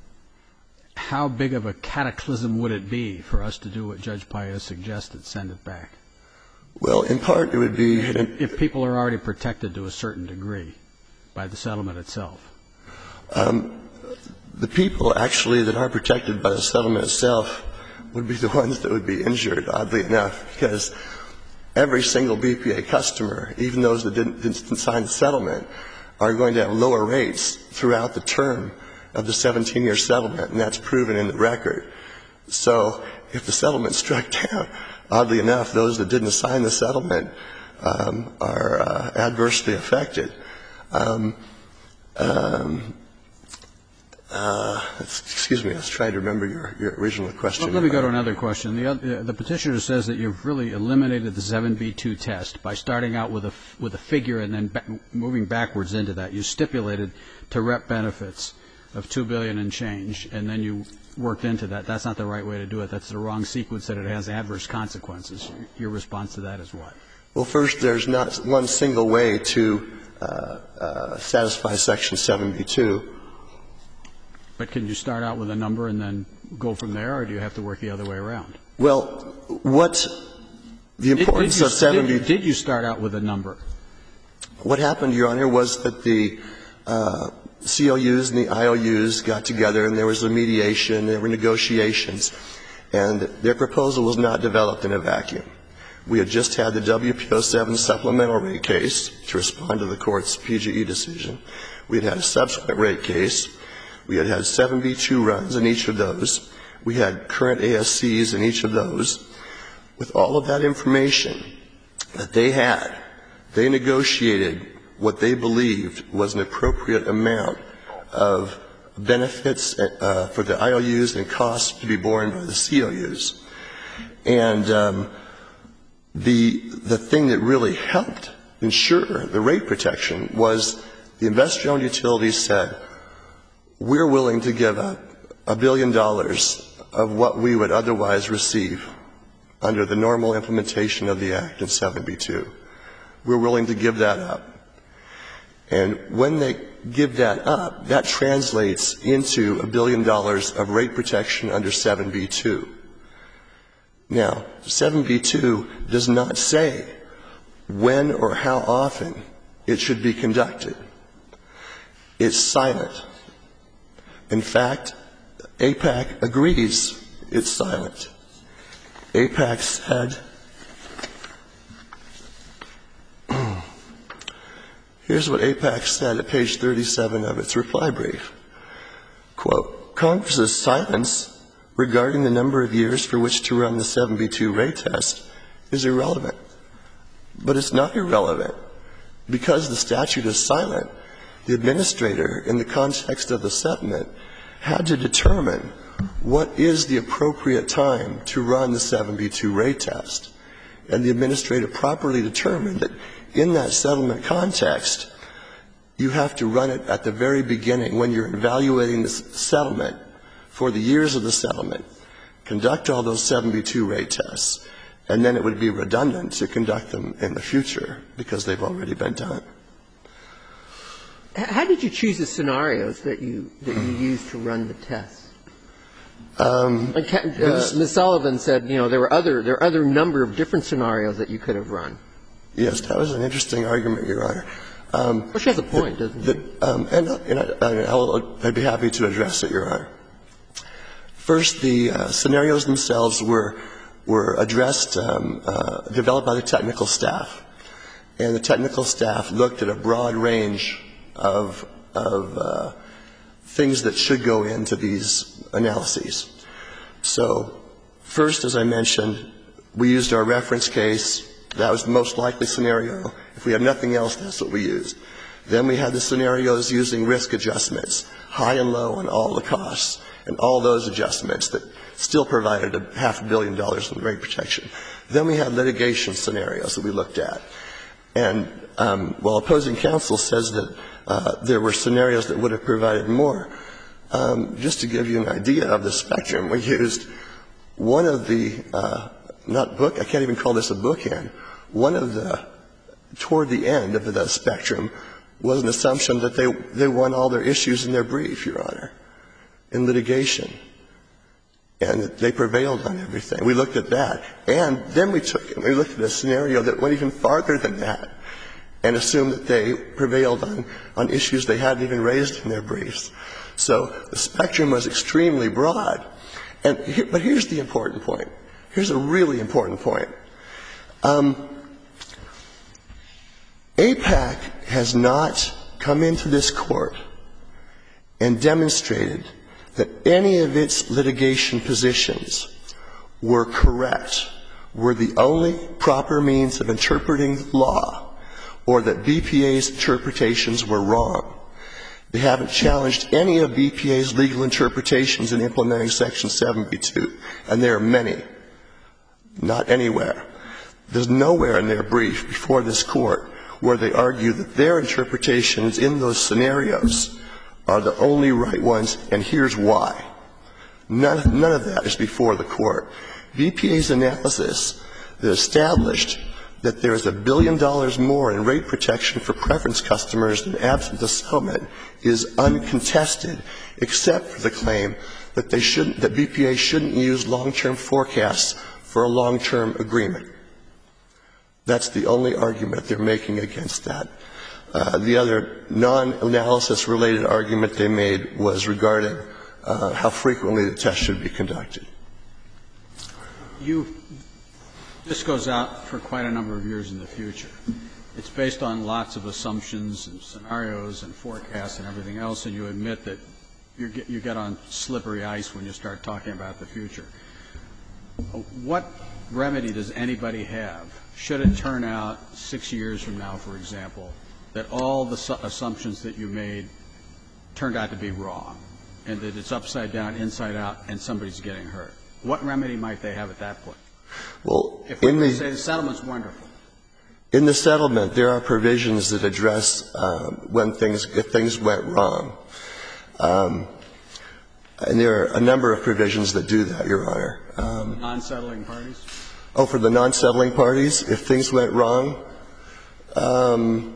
How big of a cataclysm would it be for us to do what Judge Paez suggested, send it back? Well, in part, it would be if, if people are already protected to a certain degree by the settlement itself. Um, the people actually that are protected by the settlement itself would be the ones that would be injured, oddly enough, because every single B P A customer, even those that didn't, didn't sign the settlement, are going to have lower rates throughout the term of the seventeen-year settlement, and that's proven in the record. So if the settlement struck down, oddly enough, those that didn't sign the settlement um, are uh, adversely affected. Um, um, Uh, excuse me, I was trying to remember your, your original question. Well, let me go to another question. The, uh, the petitioner says that you've really eliminated the seven B two test by starting out with a, with a figure and then ba moving backwards into that. You stipulated to rep benefits of two billion dollars and change, and then you worked into that. That's not the right way to do it. That's the wrong sequence, that it has adverse consequences. Your response to that is what? Well, first, there's not one single way to uh, uh, satisfy Section seven B two. But can you start out with a number and then go from there, or do you have to work the other way around? Well, what the importance did, did you, of seven B two... Did, did you start out with a number? What happened, Your Honor, was that the uh, C O Us and the I O Us got together, and there was a mediation, there were negotiations, and their proposal was not developed in a vacuum. We had just had the W P O seven supplemental rate case to respond to the Court's P G E decision. We had had a subsequent rate case. We had had seven B two runs in each of those. We had current A S Cs in each of those. With all of that information that they had, they negotiated what they believed was an appropriate amount of benefits uh, for the I O Us and costs to be borne by the C O Us. And um, the the thing that really helped ensure the rate protection was the investor-owned utilities said, we're willing to give up a billion dollars of what we would otherwise receive under the normal implementation of the Act in seven B two. We're willing to give that up. And when they give that up, that translates into a billion dollars of rate protection under seven B two. Now, seven B two does not say when or how often it should be conducted. It's silent. In fact, A PAC agrees it's silent. A PAC said, here's what A PAC said at page thirty-seven of its reply brief. Quote, Congress's silence regarding the number of years for which to run the seven B two rate test is irrelevant. But it's not irrelevant. Because the statute is silent, the administrator, in the context of the settlement, had to determine what is the appropriate time to run the seven B two rate test. And the administrator properly determined that in that settlement context, you have to run it at the very beginning when you're evaluating the settlement for the years of the settlement, conduct all those seven B two rate tests, and then it would be redundant to conduct them in the future because they've already been done. How did you choose the scenarios that you that you used to run the tests? Um, like, uh, Miz Sullivan said, you know, there were other there are other number of different scenarios that you could have run. Yes, that was an interesting argument, Your Honor. Um, well, she has a point, doesn't she? Um, and and I, I'll, I'd be happy to address it, Your Honor. First, the uh, scenarios themselves were were addressed, um, uh, developed by the technical staff, and the technical staff looked at a broad range of of uh, things that should go into these analyses. So, first, as I mentioned, we used our reference case. That was the most likely scenario. If we had nothing else, that's what we used. Then we had the scenarios using risk adjustments, high and low on all the costs, and all those adjustments that still provided a half a billion dollars in rate protection. Then we had litigation scenarios that we looked at. And um, while opposing counsel says that uh, there were scenarios that would have provided more, um, just to give you an idea of the spectrum, we used one of the, uh, not book, I can't even call this a bookend, one of the, toward the end of the spectrum was an assumption that they, they won all their issues in their brief, Your Honor, in litigation. And they prevailed on everything. We looked at that. And then we took, we looked at a scenario that went even farther than that and assumed that they prevailed on, on issues they hadn't even raised in their briefs. So the spectrum was extremely broad. And here, but here's the important point. Here's a really important point. Um, A PAC has not come into this court and demonstrated that any of its litigation positions were correct, were the only proper means of interpreting the law, or that B P A's interpretations were wrong. They haven't challenged any of B P A's legal interpretations in implementing Section seven B two, and there are many. Not anywhere. There's nowhere in their brief before this court where they argue that their interpretations in those scenarios are the only right ones, and here's why. None, none of that is before the court. B P A's analysis that established that there is a billion dollars more in rate protection for preference customers than absent the settlement is uncontested, except for the claim that they shouldn't, that B P A shouldn't use long-term forecasts for a long-term agreement. That's the only argument they're making against that. Uh, the other non-analysis related argument they made was regarding uh, how frequently the test should be conducted. You, this goes out for quite a number of years in the future. It's based on lots of assumptions and scenarios and forecasts and everything else, and you admit that you get, you get on slippery ice when you start talking about the future. What remedy does anybody have, should it turn out six years from now, for example, that all the su- assumptions that you made turned out to be wrong, and that it's upside down, inside out, and somebody's getting hurt? What remedy might they have at that point? Well, if we in the, say the settlement's wonderful. In the settlement, there are provisions that address um, when things, if things went wrong. Um, and there are a number of provisions that do that, Your Honor. Um, non-settling parties? Oh, for the non-settling parties, if things went wrong? Um,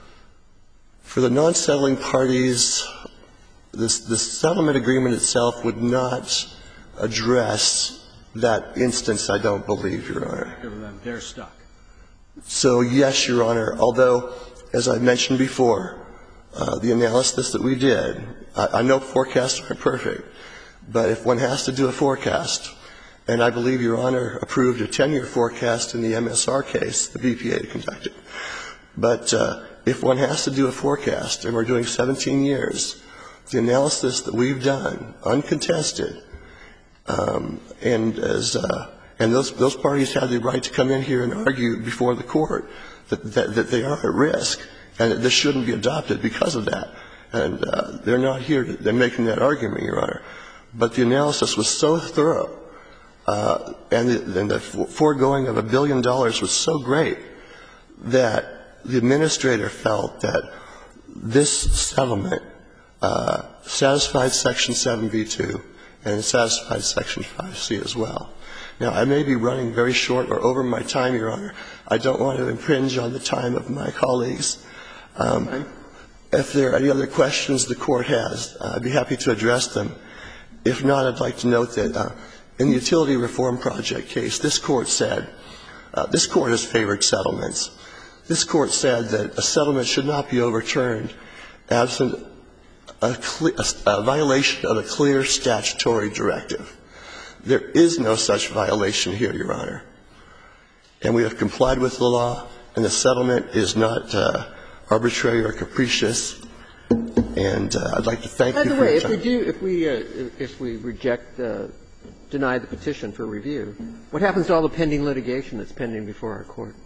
for the non-settling parties, this, the settlement agreement itself would not address that instance, I don't believe, Your Honor. They're stuck. So, yes, Your Honor, although, as I mentioned before, uh, the analysis that we did, I, I know forecasts aren't perfect, but if one has to do a forecast, and I believe Your Honor approved a ten-year forecast in the M S R case the B P A conducted, but uh, if one has to do a forecast, and we're doing seventeen years, the analysis that we've done, uncontested, um, and as uh, and those those parties have the right to come in here and argue before the court that that, that they are at risk, and that this shouldn't be adopted because of that. And uh, they're not here. To, they're making that argument, Your Honor. But the analysis was so thorough, uh, and, the, and the foregoing of a billion dollars was so great that the administrator felt that this settlement uh, satisfied Section seven B two and it satisfied Section five C as well. Now, I may be running very short or over my time, Your Honor. I don't want to impinge on the time of my colleagues. Um, if there are any other questions the Court has, uh, I'd be happy to address them. If not, I'd like to note that uh, in the Utility Reform Project case, this Court said, uh, this Court has favored settlements. This Court said that a settlement should not be overturned absent a, cle- a, a violation of a clear statutory directive. There is no such violation here, Your Honor. And we have complied with the law, and the settlement is not uh, arbitrary or capricious. And uh, I'd like to thank By you the for way, your if time. we do, if we, uh, if we reject, uh, deny the petition for review, what happens to all the pending litigation that's pending before our court?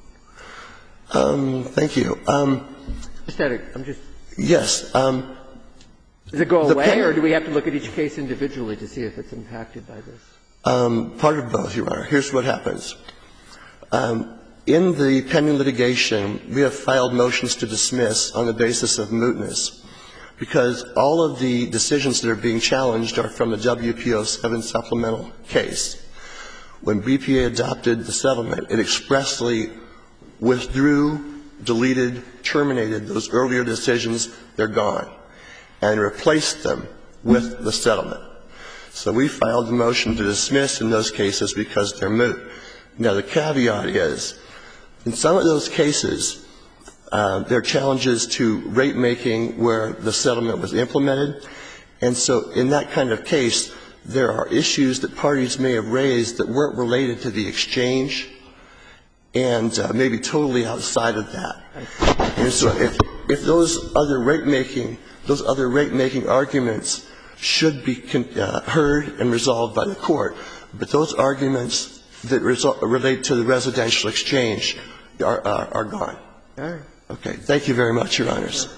Um, thank you. Um, Just had a, I'm just. yes. Um, Does it go the away, pen- or do we have to look at each case individually to see if it's impacted by this? Um, part of both, Your Honor. Here's what happens. Um, in the pending litigation, we have filed motions to dismiss on the basis of mootness, because all of the decisions that are being challenged are from the W P O seven supplemental case. When B P A adopted the settlement, it expressly withdrew, deleted, terminated those earlier decisions, they're gone, and replaced them with the settlement. So we filed the motion to dismiss in those cases because they're moot. Now, the caveat is, in some of those cases, uh, there are challenges to rate making where the settlement was implemented. And so in that kind of case, there are issues that parties may have raised that weren't related to the exchange and uh, maybe totally outside of that. And so if, if those other rate making, those other rate making arguments should be uh, heard and resolved by the court, but those arguments that result, relate to the residential exchange are, are, are gone. All right. Okay. Thank you very much, Your Honors.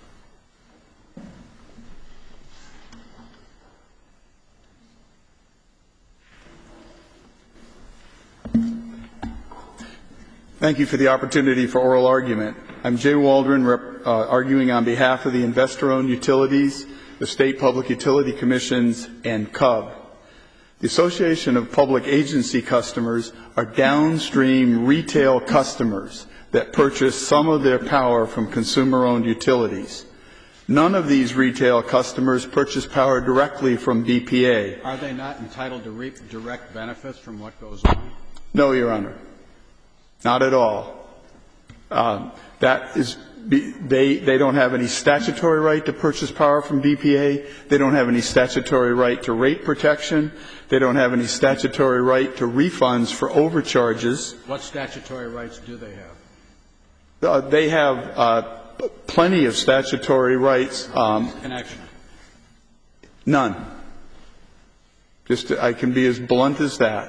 Thank you for the opportunity for oral argument. I'm Jay Waldron, rep, uh, arguing on behalf of the investor-owned utilities, the State Public Utility Commissions, and C U B. The Association of Public Agency Customers are downstream retail customers that purchase some of their power from consumer-owned utilities. None of these retail customers purchase power directly from B P A. Are they not entitled to reap direct benefits from what goes on? No, Your Honor. Not at all. Um, that is, they, they don't have any statutory right to purchase power from B P A. They don't have any statutory right to rate protection. They don't have any statutory right to refunds for overcharges. What statutory rights do they have? Uh, they have uh, plenty of statutory rights. Um, Connection. None. Just, I can be as blunt as that.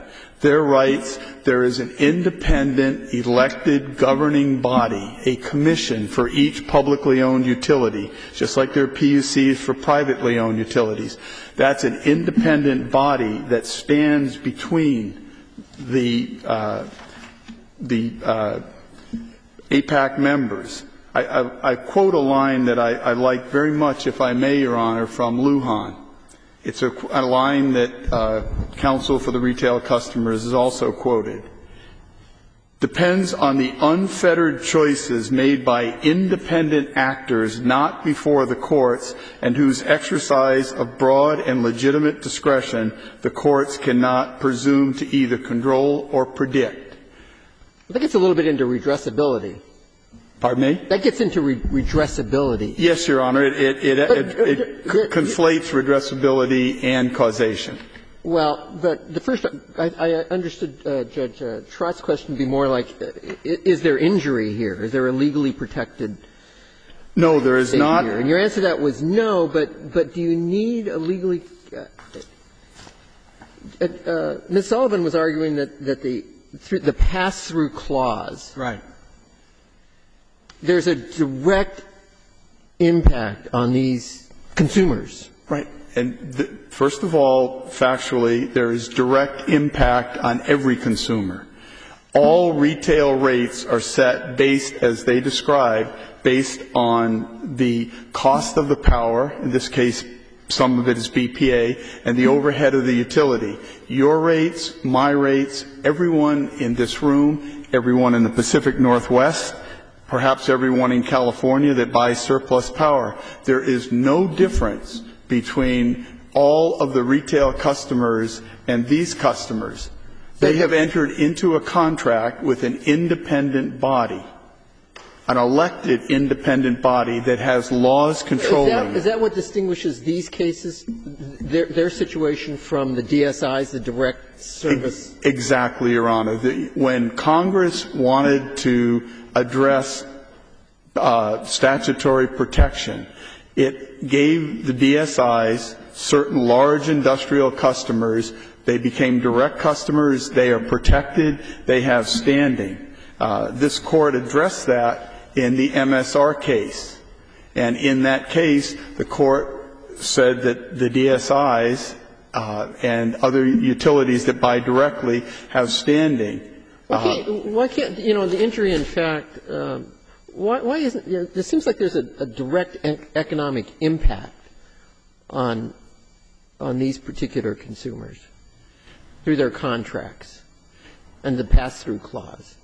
their rights. There is an independent elected governing body, a commission for each publicly owned utility, just like there are P U Cs for privately owned utilities. That's an independent body that stands between the uh, the uh, A PAC members. I, I, I quote a line that I, I like very much, if I may, Your Honor, from Lujan. It's a, a line that uh, counsel for the retail customers has also quoted. Depends on the unfettered choices made by independent actors not before the courts and whose exercise of broad and legitimate discretion the courts cannot presume to either control or predict. I think it's a little bit into redressability. Pardon me? That gets into re- redressability. Yes, Your Honor. It, it, it, but, it, it, it c- conflates redressability and causation. Well, but the first, I, I understood uh, Judge uh, Trott's question to be more like, uh, is there injury here? Is there a legally protected? No, there is not. Here? And your answer to that was no, but, but do you need a legally uh, – uh, Miz Sullivan was arguing that, that the, through the pass-through clause. Right. There's a direct impact on these consumers. Right. And the, first of all, factually, there is direct impact on every consumer. All retail rates are set based, as they describe, based on the cost of the power, in this case, some of it is B P A, and the overhead of the utility. Your rates, my rates, everyone in this room, everyone in the Pacific Northwest, perhaps everyone in California that buys surplus power. There is no difference between all of the retail customers and these customers. They have entered into a contract with an independent body, an elected independent body that has laws controlling. Is that, is that what distinguishes these cases, their, their situation, from the D S Is, the direct service? Exactly, Your Honor. The, when Congress wanted to address uh, statutory protection, it gave the D S Is certain large industrial customers. They became direct customers. They are protected. They have standing. Uh, this Court addressed that in the M S R case. And in that case, the Court said that the D S Is uh, and other utilities that buy directly have standing. Okay, uh, why can't, you know, the injury in fact, um, why, why isn't, you know, it seems like there's a, a direct ec- economic impact on, on these particular consumers through their contracts and the pass-through clause.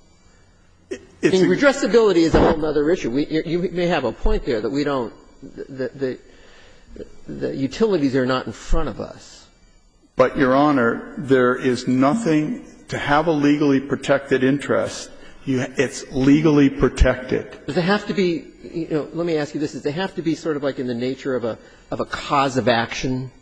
It's I mean, redressability is a whole other issue. We, you, you may have a point there that we don't, the, the, the utilities are not in front of us. But, Your Honor, there is nothing to have a legally protected interest. You, it's legally protected. Does it have to be, you know, let me ask you this, does it have to be sort of like in the nature of a, of a cause of action?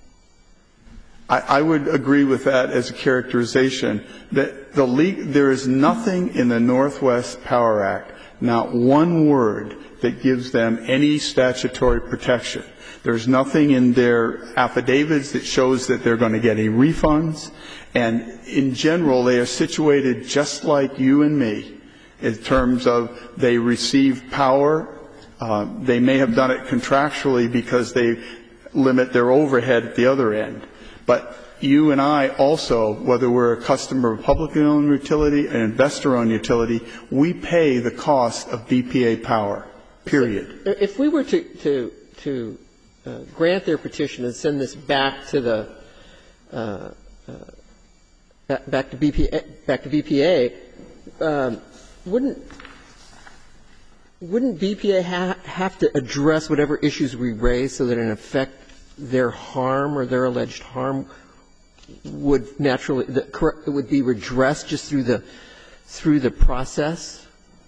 I, I would agree with that as a characterization. That the league, there is nothing in the Northwest Power Act, not one word, that gives them any statutory protection. There's nothing in their affidavits that shows that they're going to get any refunds. And in general, they are situated just like you and me in terms of they receive power. Uh, they may have done it contractually because they limit their overhead at the other end. But you and I also, whether we're a customer of a publicly owned utility, an investor-owned utility, we pay the cost of B P A power, period. So if we were to, to, to uh, grant their petition and send this back to the uh, uh, back to B P A, back to B P A, um, wouldn't wouldn't B P A ha- have to address whatever issues we raise so that in effect their harm or their alleged harm would naturally the, it would be redressed just through the through the process?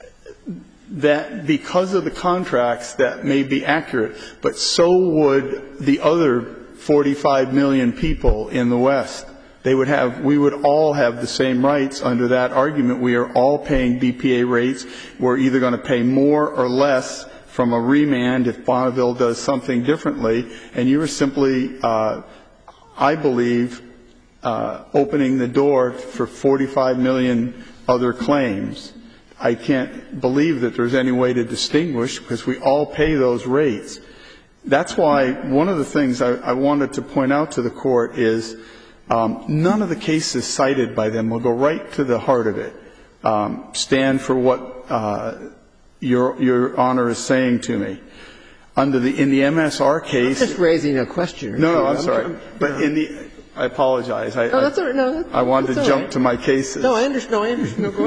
That because of the contracts, that may be accurate, but so would the other forty-five million people in the West. They would have, we would all have the same rights under that argument. We are all paying B P A rates. We're either going to pay more or less from a remand if Bonneville does something differently, and you are simply, uh, I believe, uh, opening the door for forty-five million other claims. I can't believe that there's any way to distinguish because we all pay those rates. That's why one of the things I, I wanted to point out to the Court is um, none of the cases cited by them will go right to the heart of it, um, stand for what uh, your, your Honor is saying to me. Under the, in the M S R case. I'm just raising a question. No, no, I'm, I'm sorry. I'm, but in the, I apologize. I, no, that's all right. No, that's, I wanted that's to jump right. to my cases. No, I understand. No, I understand. No, go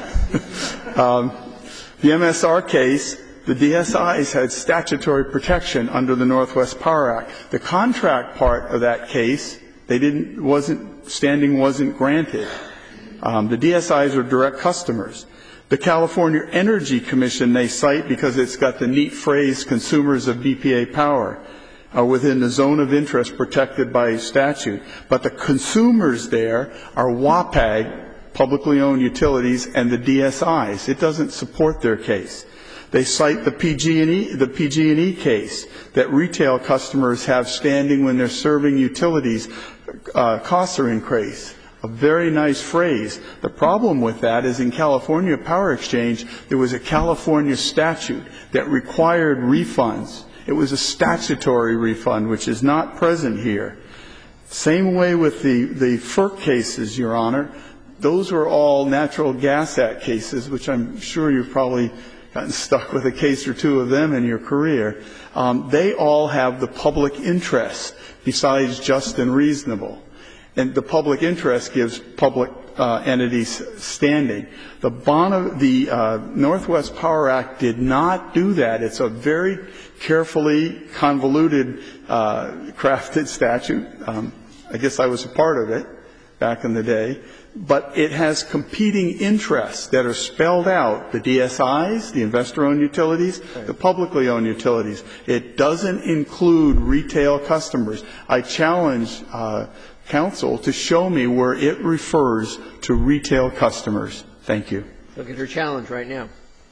ahead. um, the M S R case, the D S Is had statutory protection under the Northwest Power Act. The contract part of that case, they didn't, wasn't, standing wasn't granted. Um, the D S Is are direct customers. The California Energy Commission they cite because it's got the neat phrase, consumers of B P A power, are within the zone of interest protected by statute. But the consumers there are WAPAG, publicly owned utilities, and the D S Is. It doesn't support their case. They cite the P G and E, the P G and E case, that retail customers have standing when they're serving utilities. Uh, costs are increased. A very nice phrase. The problem with that is in California Power Exchange, there was a California statute that required refunds. It was a statutory refund, which is not present here. Same way with the, the F E R C cases, Your Honor. Those were all Natural Gas Act cases, which I'm sure you've probably gotten stuck with a case or two of them in your career. Um, they all have the public interest besides just and reasonable. And the public interest gives public uh, entities standing. The, Bon- the uh, Northwest Power Act did not do that. It's a very carefully convoluted, uh, crafted statute. Um, I guess I was a part of it back in the day. But it has competing interests that are spelled out, the D S Is, the investor-owned utilities, the publicly owned utilities. It doesn't include retail customers. I challenge uh, counsel to show me where it refers to retail customers. Thank you. Look at her challenge right now.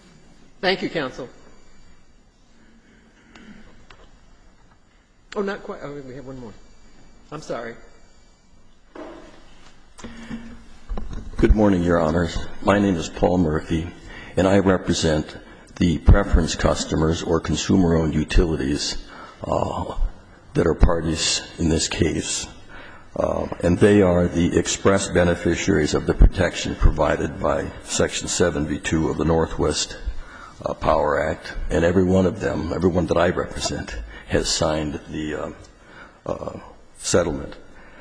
Thank you, counsel. Oh, not quite. Oh, we have one more. I'm sorry. Good morning, Your Honors. My name is Paul Murphy, and I represent the preference customers or consumer-owned utilities uh, that are parties in this case. Uh, and they are the express beneficiaries of the protection provided by Section seven B two of the Northwest uh, Power Act, and every one of them, everyone that I represent, has signed the uh, uh, settlement.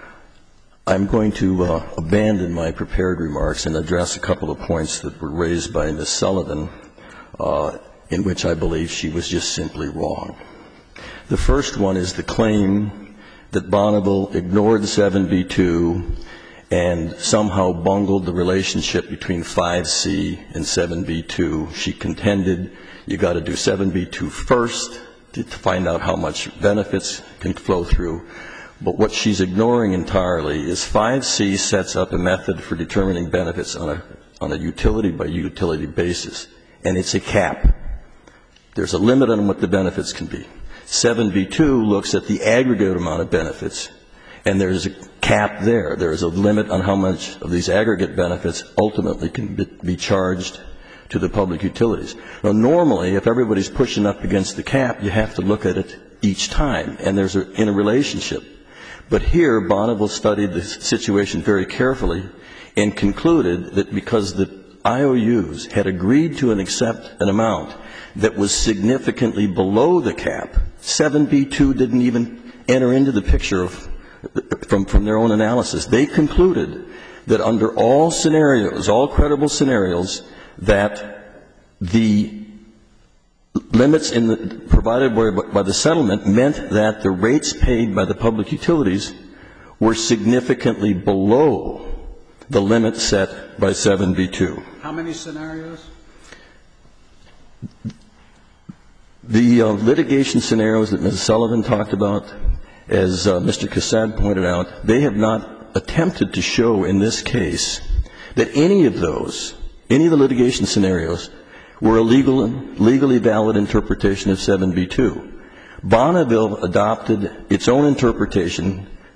I'm going to uh, abandon my prepared remarks and address a couple of points that were raised by Miz Sullivan, uh, in which I believe she was just simply wrong. The first one is the claim that Bonneville ignored seven B two and somehow bungled the relationship between five C and seven B two. She contended you got to do seven B two first to find out how much benefits can flow through. But what she's ignoring entirely is five C sets up a method for determining benefits on a, on a utility-by-utility basis, and it's a cap. There's a limit on what the benefits can be. seven B two looks at the aggregate amount of benefits, and there's a cap there. There's a limit on how much of these aggregate benefits ultimately can be charged to the public utilities. Now, normally, if everybody's pushing up against the cap, you have to look at it each time, and there's a interrelationship. But here, Bonneville studied the situation very carefully and concluded that because the I O Us had agreed to and accept an amount that was significantly below the cap, seven B two didn't even enter into the picture of, from, from their own analysis. They concluded that under all scenarios, all credible scenarios, that the limits in the, provided by, by the settlement meant that the rates paid by the public utilities were significantly below the limit set by seven B two. How many scenarios? The uh, litigation scenarios that Miz Sullivan talked about, as uh, Mister Cassad pointed out, they have not attempted to show in this case that any of those, any of the litigation scenarios, were a legal, legally valid interpretation of seven B two. Bonneville adopted its own interpretation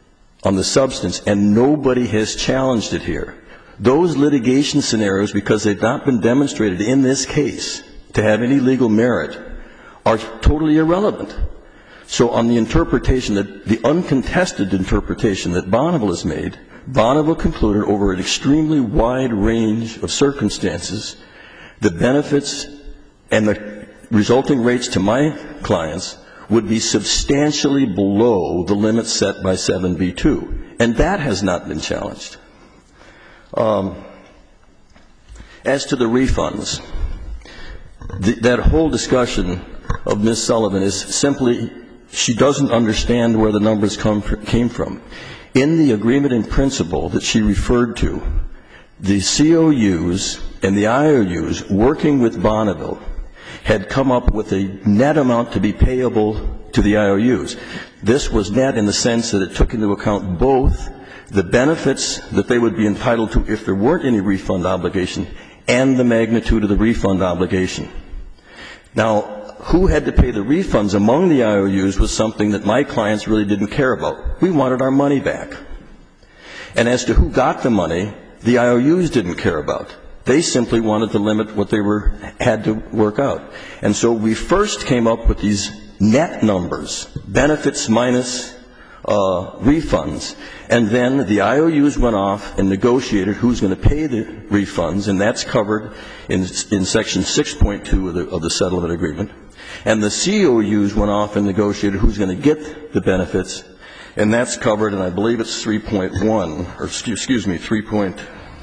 on the substance, and nobody has challenged it here. Those litigation scenarios, because they've not been demonstrated in this case to have any legal merit, are totally irrelevant. So on the interpretation, that the uncontested interpretation that Bonneville has made, Bonneville concluded over an extremely wide range of circumstances, the benefits and the resulting rates to my clients would be substantially below the limits set by seven B two. And that has not been challenged. Um, as to the refunds, the, that whole discussion of Miz Sullivan is simply, she doesn't understand where the numbers come, came from. In the agreement in principle that she referred to, the C O Us and the I O Us working with Bonneville had come up with a net amount to be payable to the I O Us. This was net in the sense that it took into account both the benefits that they would be entitled to if there weren't any refund obligation and the magnitude of the refund obligation. Now, who had to pay the refunds among the I O Us was something that my clients really didn't care about. We wanted our money back. And as to who got the money, the I O Us didn't care about. They simply wanted to limit what they were had to work out. And so we first came up with these net numbers, benefits minus uh, refunds, and then the I O Us went off and negotiated who's going to pay the refunds, and that's covered in, in Section six point two of the, of the settlement agreement. And the C O Us went off and negotiated who's going to get the benefits, and that's covered, and I believe it's three point one, or excuse, excuse me, three point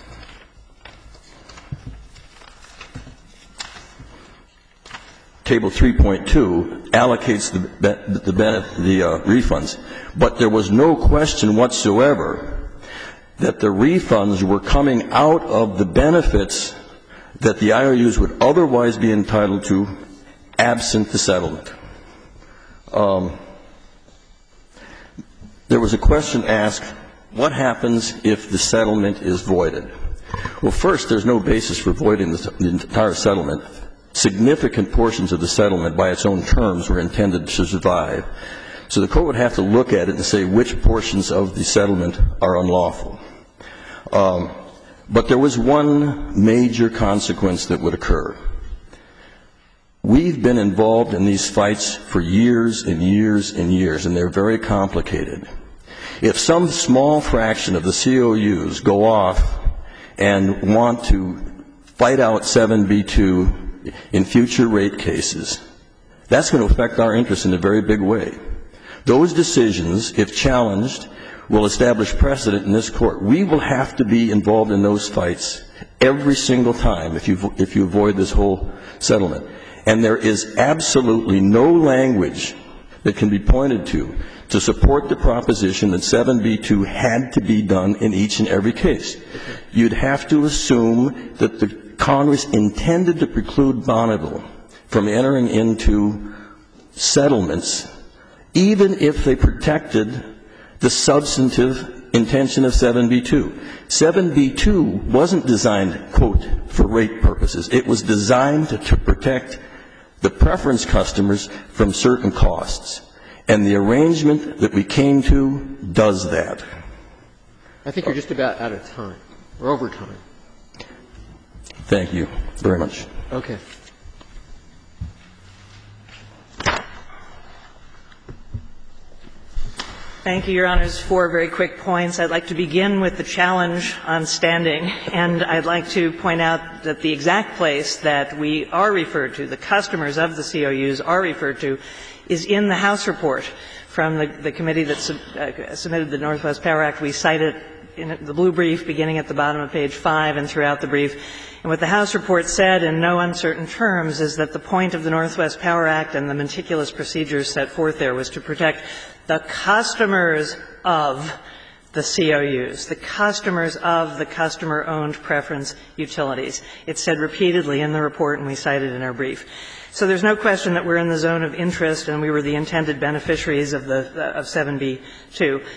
Table three point two allocates the, the, the, the uh, refunds. But there was no question whatsoever that the refunds were coming out of the benefits that the I O Us would otherwise be entitled to absent the settlement. Um, there was a question asked, what happens if the settlement is voided? Well, first, there's no basis for voiding the, the entire settlement. Significant portions of the settlement by its own terms were intended to survive. So the court would have to look at it and say which portions of the settlement are unlawful. Um, but there was one major consequence that would occur. We've been involved in these fights for years and years and years, and they're very complicated. If some small fraction of the C O Us go off and want to fight out seven B two in future rate cases, that's going to affect our interests in a very big way. Those decisions, if challenged, will establish precedent in this court. We will have to be involved in those fights every single time if you, if you avoid this whole settlement. And there is absolutely no language that can be pointed to to support the proposition that seven B two had to be done in each and every case. You'd have to assume that the Congress intended to preclude Bonneville from entering into settlements even if they protected the substantive intention of seven B two. seven B two wasn't designed, quote, for rate purposes. It was designed to, to protect the preference customers from certain costs. And the arrangement that we came to does that. I think you're just about out of time. We're over time. Thank you very much. Okay. Thank you, Your Honors. Four very quick points. I'd like to begin with the challenge on standing, and I'd like to point out that the exact place that we are referred to, the customers of the C O Us are referred to, is in the House report from the, the committee that sub, uh, submitted the Northwest Power Act. We cite it in the blue brief beginning at the bottom of page five and throughout the brief. And what the House report said in no uncertain terms is that the point of the Northwest Power Act and the meticulous procedures set forth there was to protect the customers of the C O Us, the customers of the customer-owned preference utilities. It said repeatedly in the report, and we cited in our brief. So there's no question that we're in the zone of interest and we were the intended beneficiaries of the of seven B two.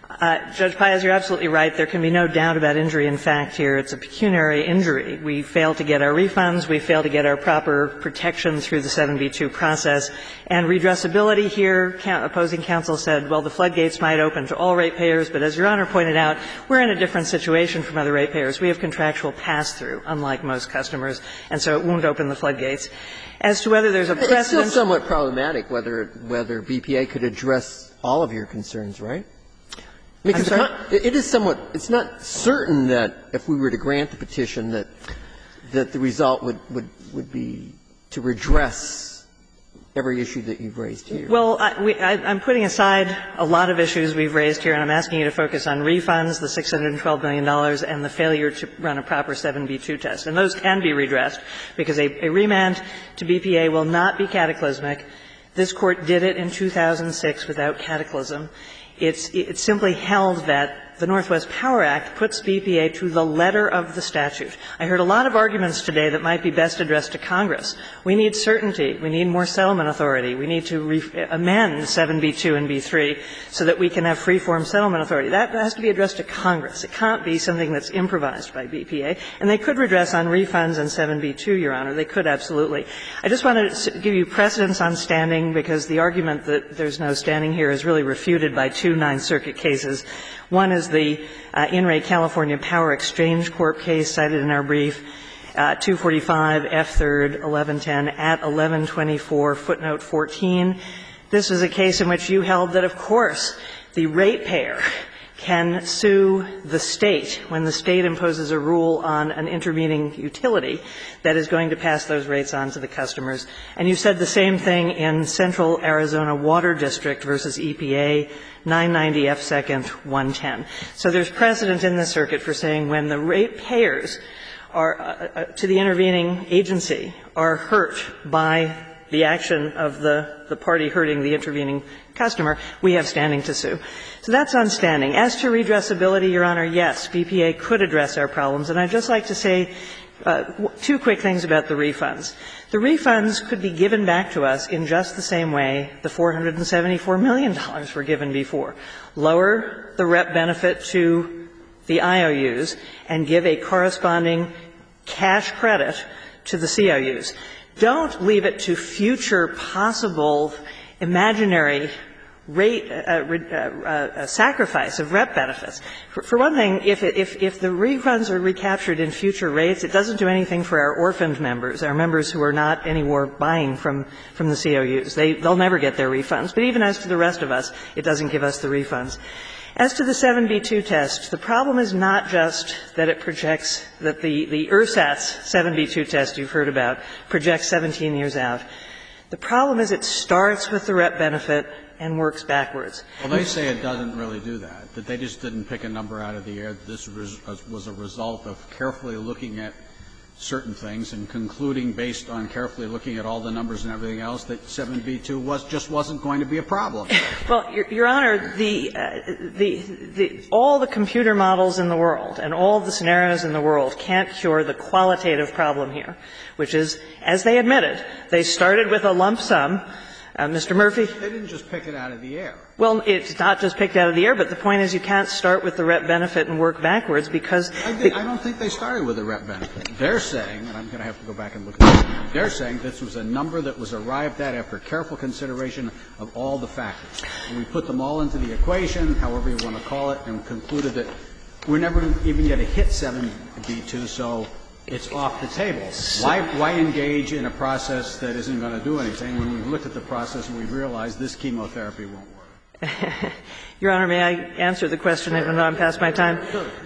Uh, Judge Paez, you're absolutely right. There can be no doubt about injury in fact here. It's a pecuniary injury. We fail to get our refunds. We fail to get our proper protection through the seven B two process. And redressability here, opposing counsel said, well, the floodgates might open to all ratepayers, but as Your Honor pointed out, we're in a different situation from other ratepayers. We have contractual pass-through, unlike most customers, and so it won't open the floodgates. As to whether there's a precedent. It's still somewhat problematic whether whether B P A could address all of your concerns, right? Because it is somewhat – it's not certain that if we were to grant the petition that that the result would, would, would be to redress every issue that you've raised here. Well, I, we, I, I'm putting aside a lot of issues we've raised here, and I'm asking you to focus on refunds, the six hundred twelve million dollars, and the failure to run a proper seven B two test. And those can be redressed because a, a remand to B P A will not be cataclysmic. This Court did it in two thousand six without cataclysm. It's, it's simply held that the Northwest Power Act puts B P A to the letter of the statute. I heard a lot of arguments today that might be best addressed to Congress. We need certainty. We need more settlement authority. We need to re- amend seven B two and B three so that we can have free-form settlement authority. That has to be addressed to Congress. It can't be something that's improvised by B P A. And they could redress on refunds and seven B two, Your Honor. They could absolutely. I just want to give you precedence on standing because the argument that there's no standing here is really refuted by two Ninth Circuit cases. One is the uh, In re California Power Exchange Corp case cited in our brief, uh, two forty-five F third eleven ten at eleven twenty-four footnote fourteen. This is a case in which you held that, of course, the ratepayer can sue the State when the State imposes a rule on an intervening utility that is going to pass those rates on to the customers. And you said the same thing in Central Arizona Water District versus E P A, nine ninety F second one ten. So there's precedent in the circuit for saying when the ratepayers are, uh, uh, to the intervening agency are hurt by the action of the, the party hurting the intervening customer, we have standing to sue. So that's on standing. As to redressability, Your Honor, yes, B P A could address our problems. And I'd just like to say uh, two quick things about the refunds. The refunds could be given back to us in just the same way the four hundred seventy-four million dollars were given before. Lower the rep benefit to the I O Us and give a corresponding cash credit to the C O Us. Don't leave it to future possible imaginary rate, uh, uh, uh, sacrifice of rep benefits. For, for one thing, if, it, if, if the refunds are recaptured in future rates, it doesn't do anything for our orphaned members, our members who are not anymore buying from, from the C O Us. They, they'll never get their refunds. But even as to the rest of us, it doesn't give us the refunds. As to the seven B two test, the problem is not just that it projects, that the, the E R S A T's seven B two test you've heard about projects seventeen years out. The problem is it starts with the rep benefit and works backwards. Well, they say it doesn't really do that, that they just didn't pick a number out of the air. This was a result of carefully looking at certain things and concluding based on carefully looking at all the numbers and everything else that seven B two was just wasn't going to be a problem. Well, Your, Your Honor, the, uh, the, the, all the computer models in the world and all the scenarios in the world can't cure the qualitative problem here, which is, as they admitted, they started with a lump sum. Uh, Mister Murphy? They didn't just pick it out of the air. Well, it's not just picked out of the air, but the point is you can't start with the rep benefit and work backwards because I, think, I don't think they started with a rep benefit. They're saying, and I'm going to have to go back and look at this, they're saying this was a number that was arrived at after careful consideration of all the factors. And we put them all into the equation, however you want to call it, and concluded that we're never even going to hit seven B two, so it's off the table. Why, why engage in a process that isn't going to do anything when we've looked at the process and we've realized this chemotherapy won't work? Your Honor, may I answer the question even though I'm past my time?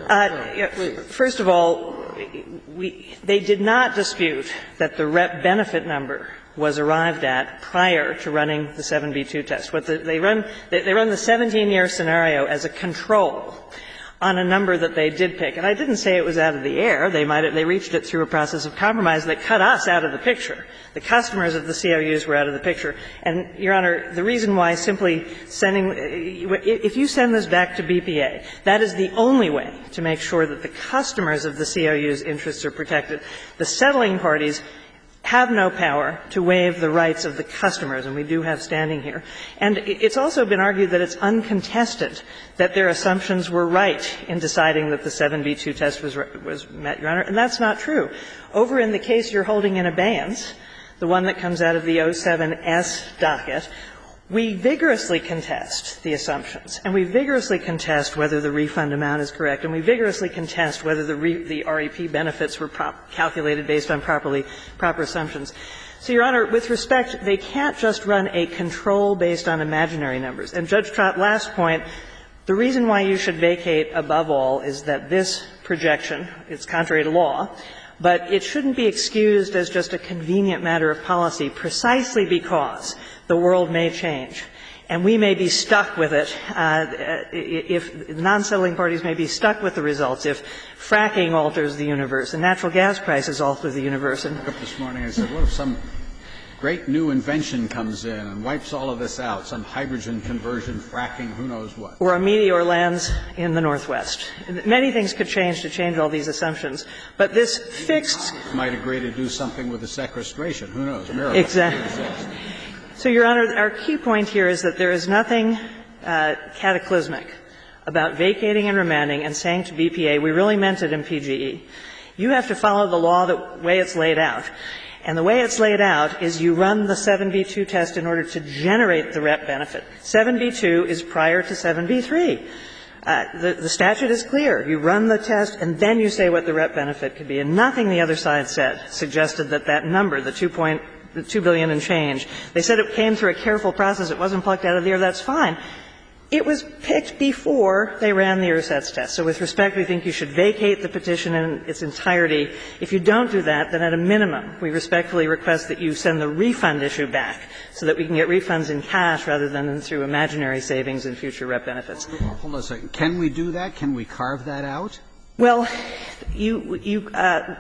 Uh, first of all, we, they did not dispute that the rep benefit number was arrived at prior to running the seven B two test. What the, they run, they, they run the seventeen-year scenario as a control on a number that they did pick. And I didn't say it was out of the air. They might have, they reached it through a process of compromise that cut us out of the picture. The customers of the C O Us were out of the picture. And, Your Honor, the reason why simply sending, if you send this back to B P A, that is the only way to make sure that the customers of the C O Us' interests are protected. The settling parties have no power to waive the rights of the customers, and we do have standing here. And it's also been argued that it's uncontested that their assumptions were right in deciding that the seven B two test was, was met, Your Honor, and that's not true. Over in the case you're holding in abeyance, the one that comes out of the oh seven S docket, we vigorously contest the assumptions, and we vigorously contest whether the refund amount is correct, and we vigorously contest whether the, re, the R E P benefits were prop, calculated based on properly, proper assumptions. So, Your Honor, with respect, they can't just run a control based on imaginary numbers. And Judge Trott, last point, the reason why you should vacate above all is that this projection, it's contrary to law, but it shouldn't be excused as just a convenient matter of policy precisely because the world may change, and we may be stuck with it uh, if non-settling parties may be stuck with the results if fracking alters the universe and natural gas prices alter the universe. And up this morning I said, what if some great new invention comes in and wipes all of this out, some hydrogen conversion, fracking, who knows what. Or a meteor lands in the Northwest. Many things could change to change all these assumptions, but this fixed – might agree to do something with the sequestration. Who knows? Miracle. Exactly. So, Your Honor, our key point here is that there is nothing uh, cataclysmic about vacating and remanding and saying to B P A, we really meant it in P G E. You have to follow the law the way it's laid out. And the way it's laid out is you run the seven B two test in order to generate the R E P benefit. seven B two is prior to seven B three. Uh, the, the statute is clear. You run the test and then you say what the R E P benefit could be. And nothing the other side said suggested that that number, the two point, the two billion and change, they said it came through a careful process. It wasn't plucked out of the air. That's fine. It was picked before they ran the Ersatz test. So with respect, we think you should vacate the petition in its entirety. If you don't do that, then at a minimum, we respectfully request that you send the refund issue back so that we can get refunds in cash rather than through imaginary savings and future R E P benefits. Hold on a second. Can we do that? Can we carve that out? Well, you, you, uh,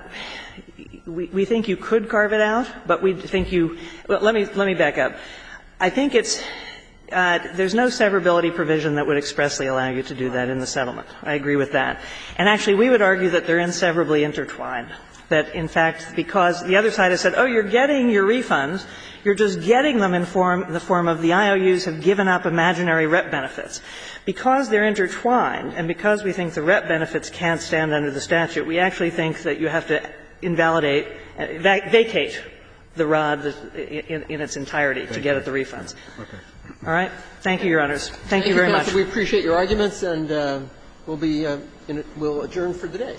we, we think you could carve it out, but we think you, well, let me, let me back up. I think it's, Uh, there's no severability provision that would expressly allow you to do that in the settlement. I agree with that. And actually, we would argue that they're inseverably intertwined. That, in fact, because the other side has said, oh, you're getting your refunds, you're just getting them in form, the form of the I O Us have given up imaginary R E P benefits. Because they're intertwined, and because we think the R E P benefits can't stand under the statute, we actually think that you have to invalidate, uh, vac- vacate the R O D in, in its entirety to get at the refunds. Okay. All right. Thank you, Your Honors. Thank, Thank you very counsel. much. We appreciate your arguments, and uh, we'll be uh, in, we'll adjourn for the day.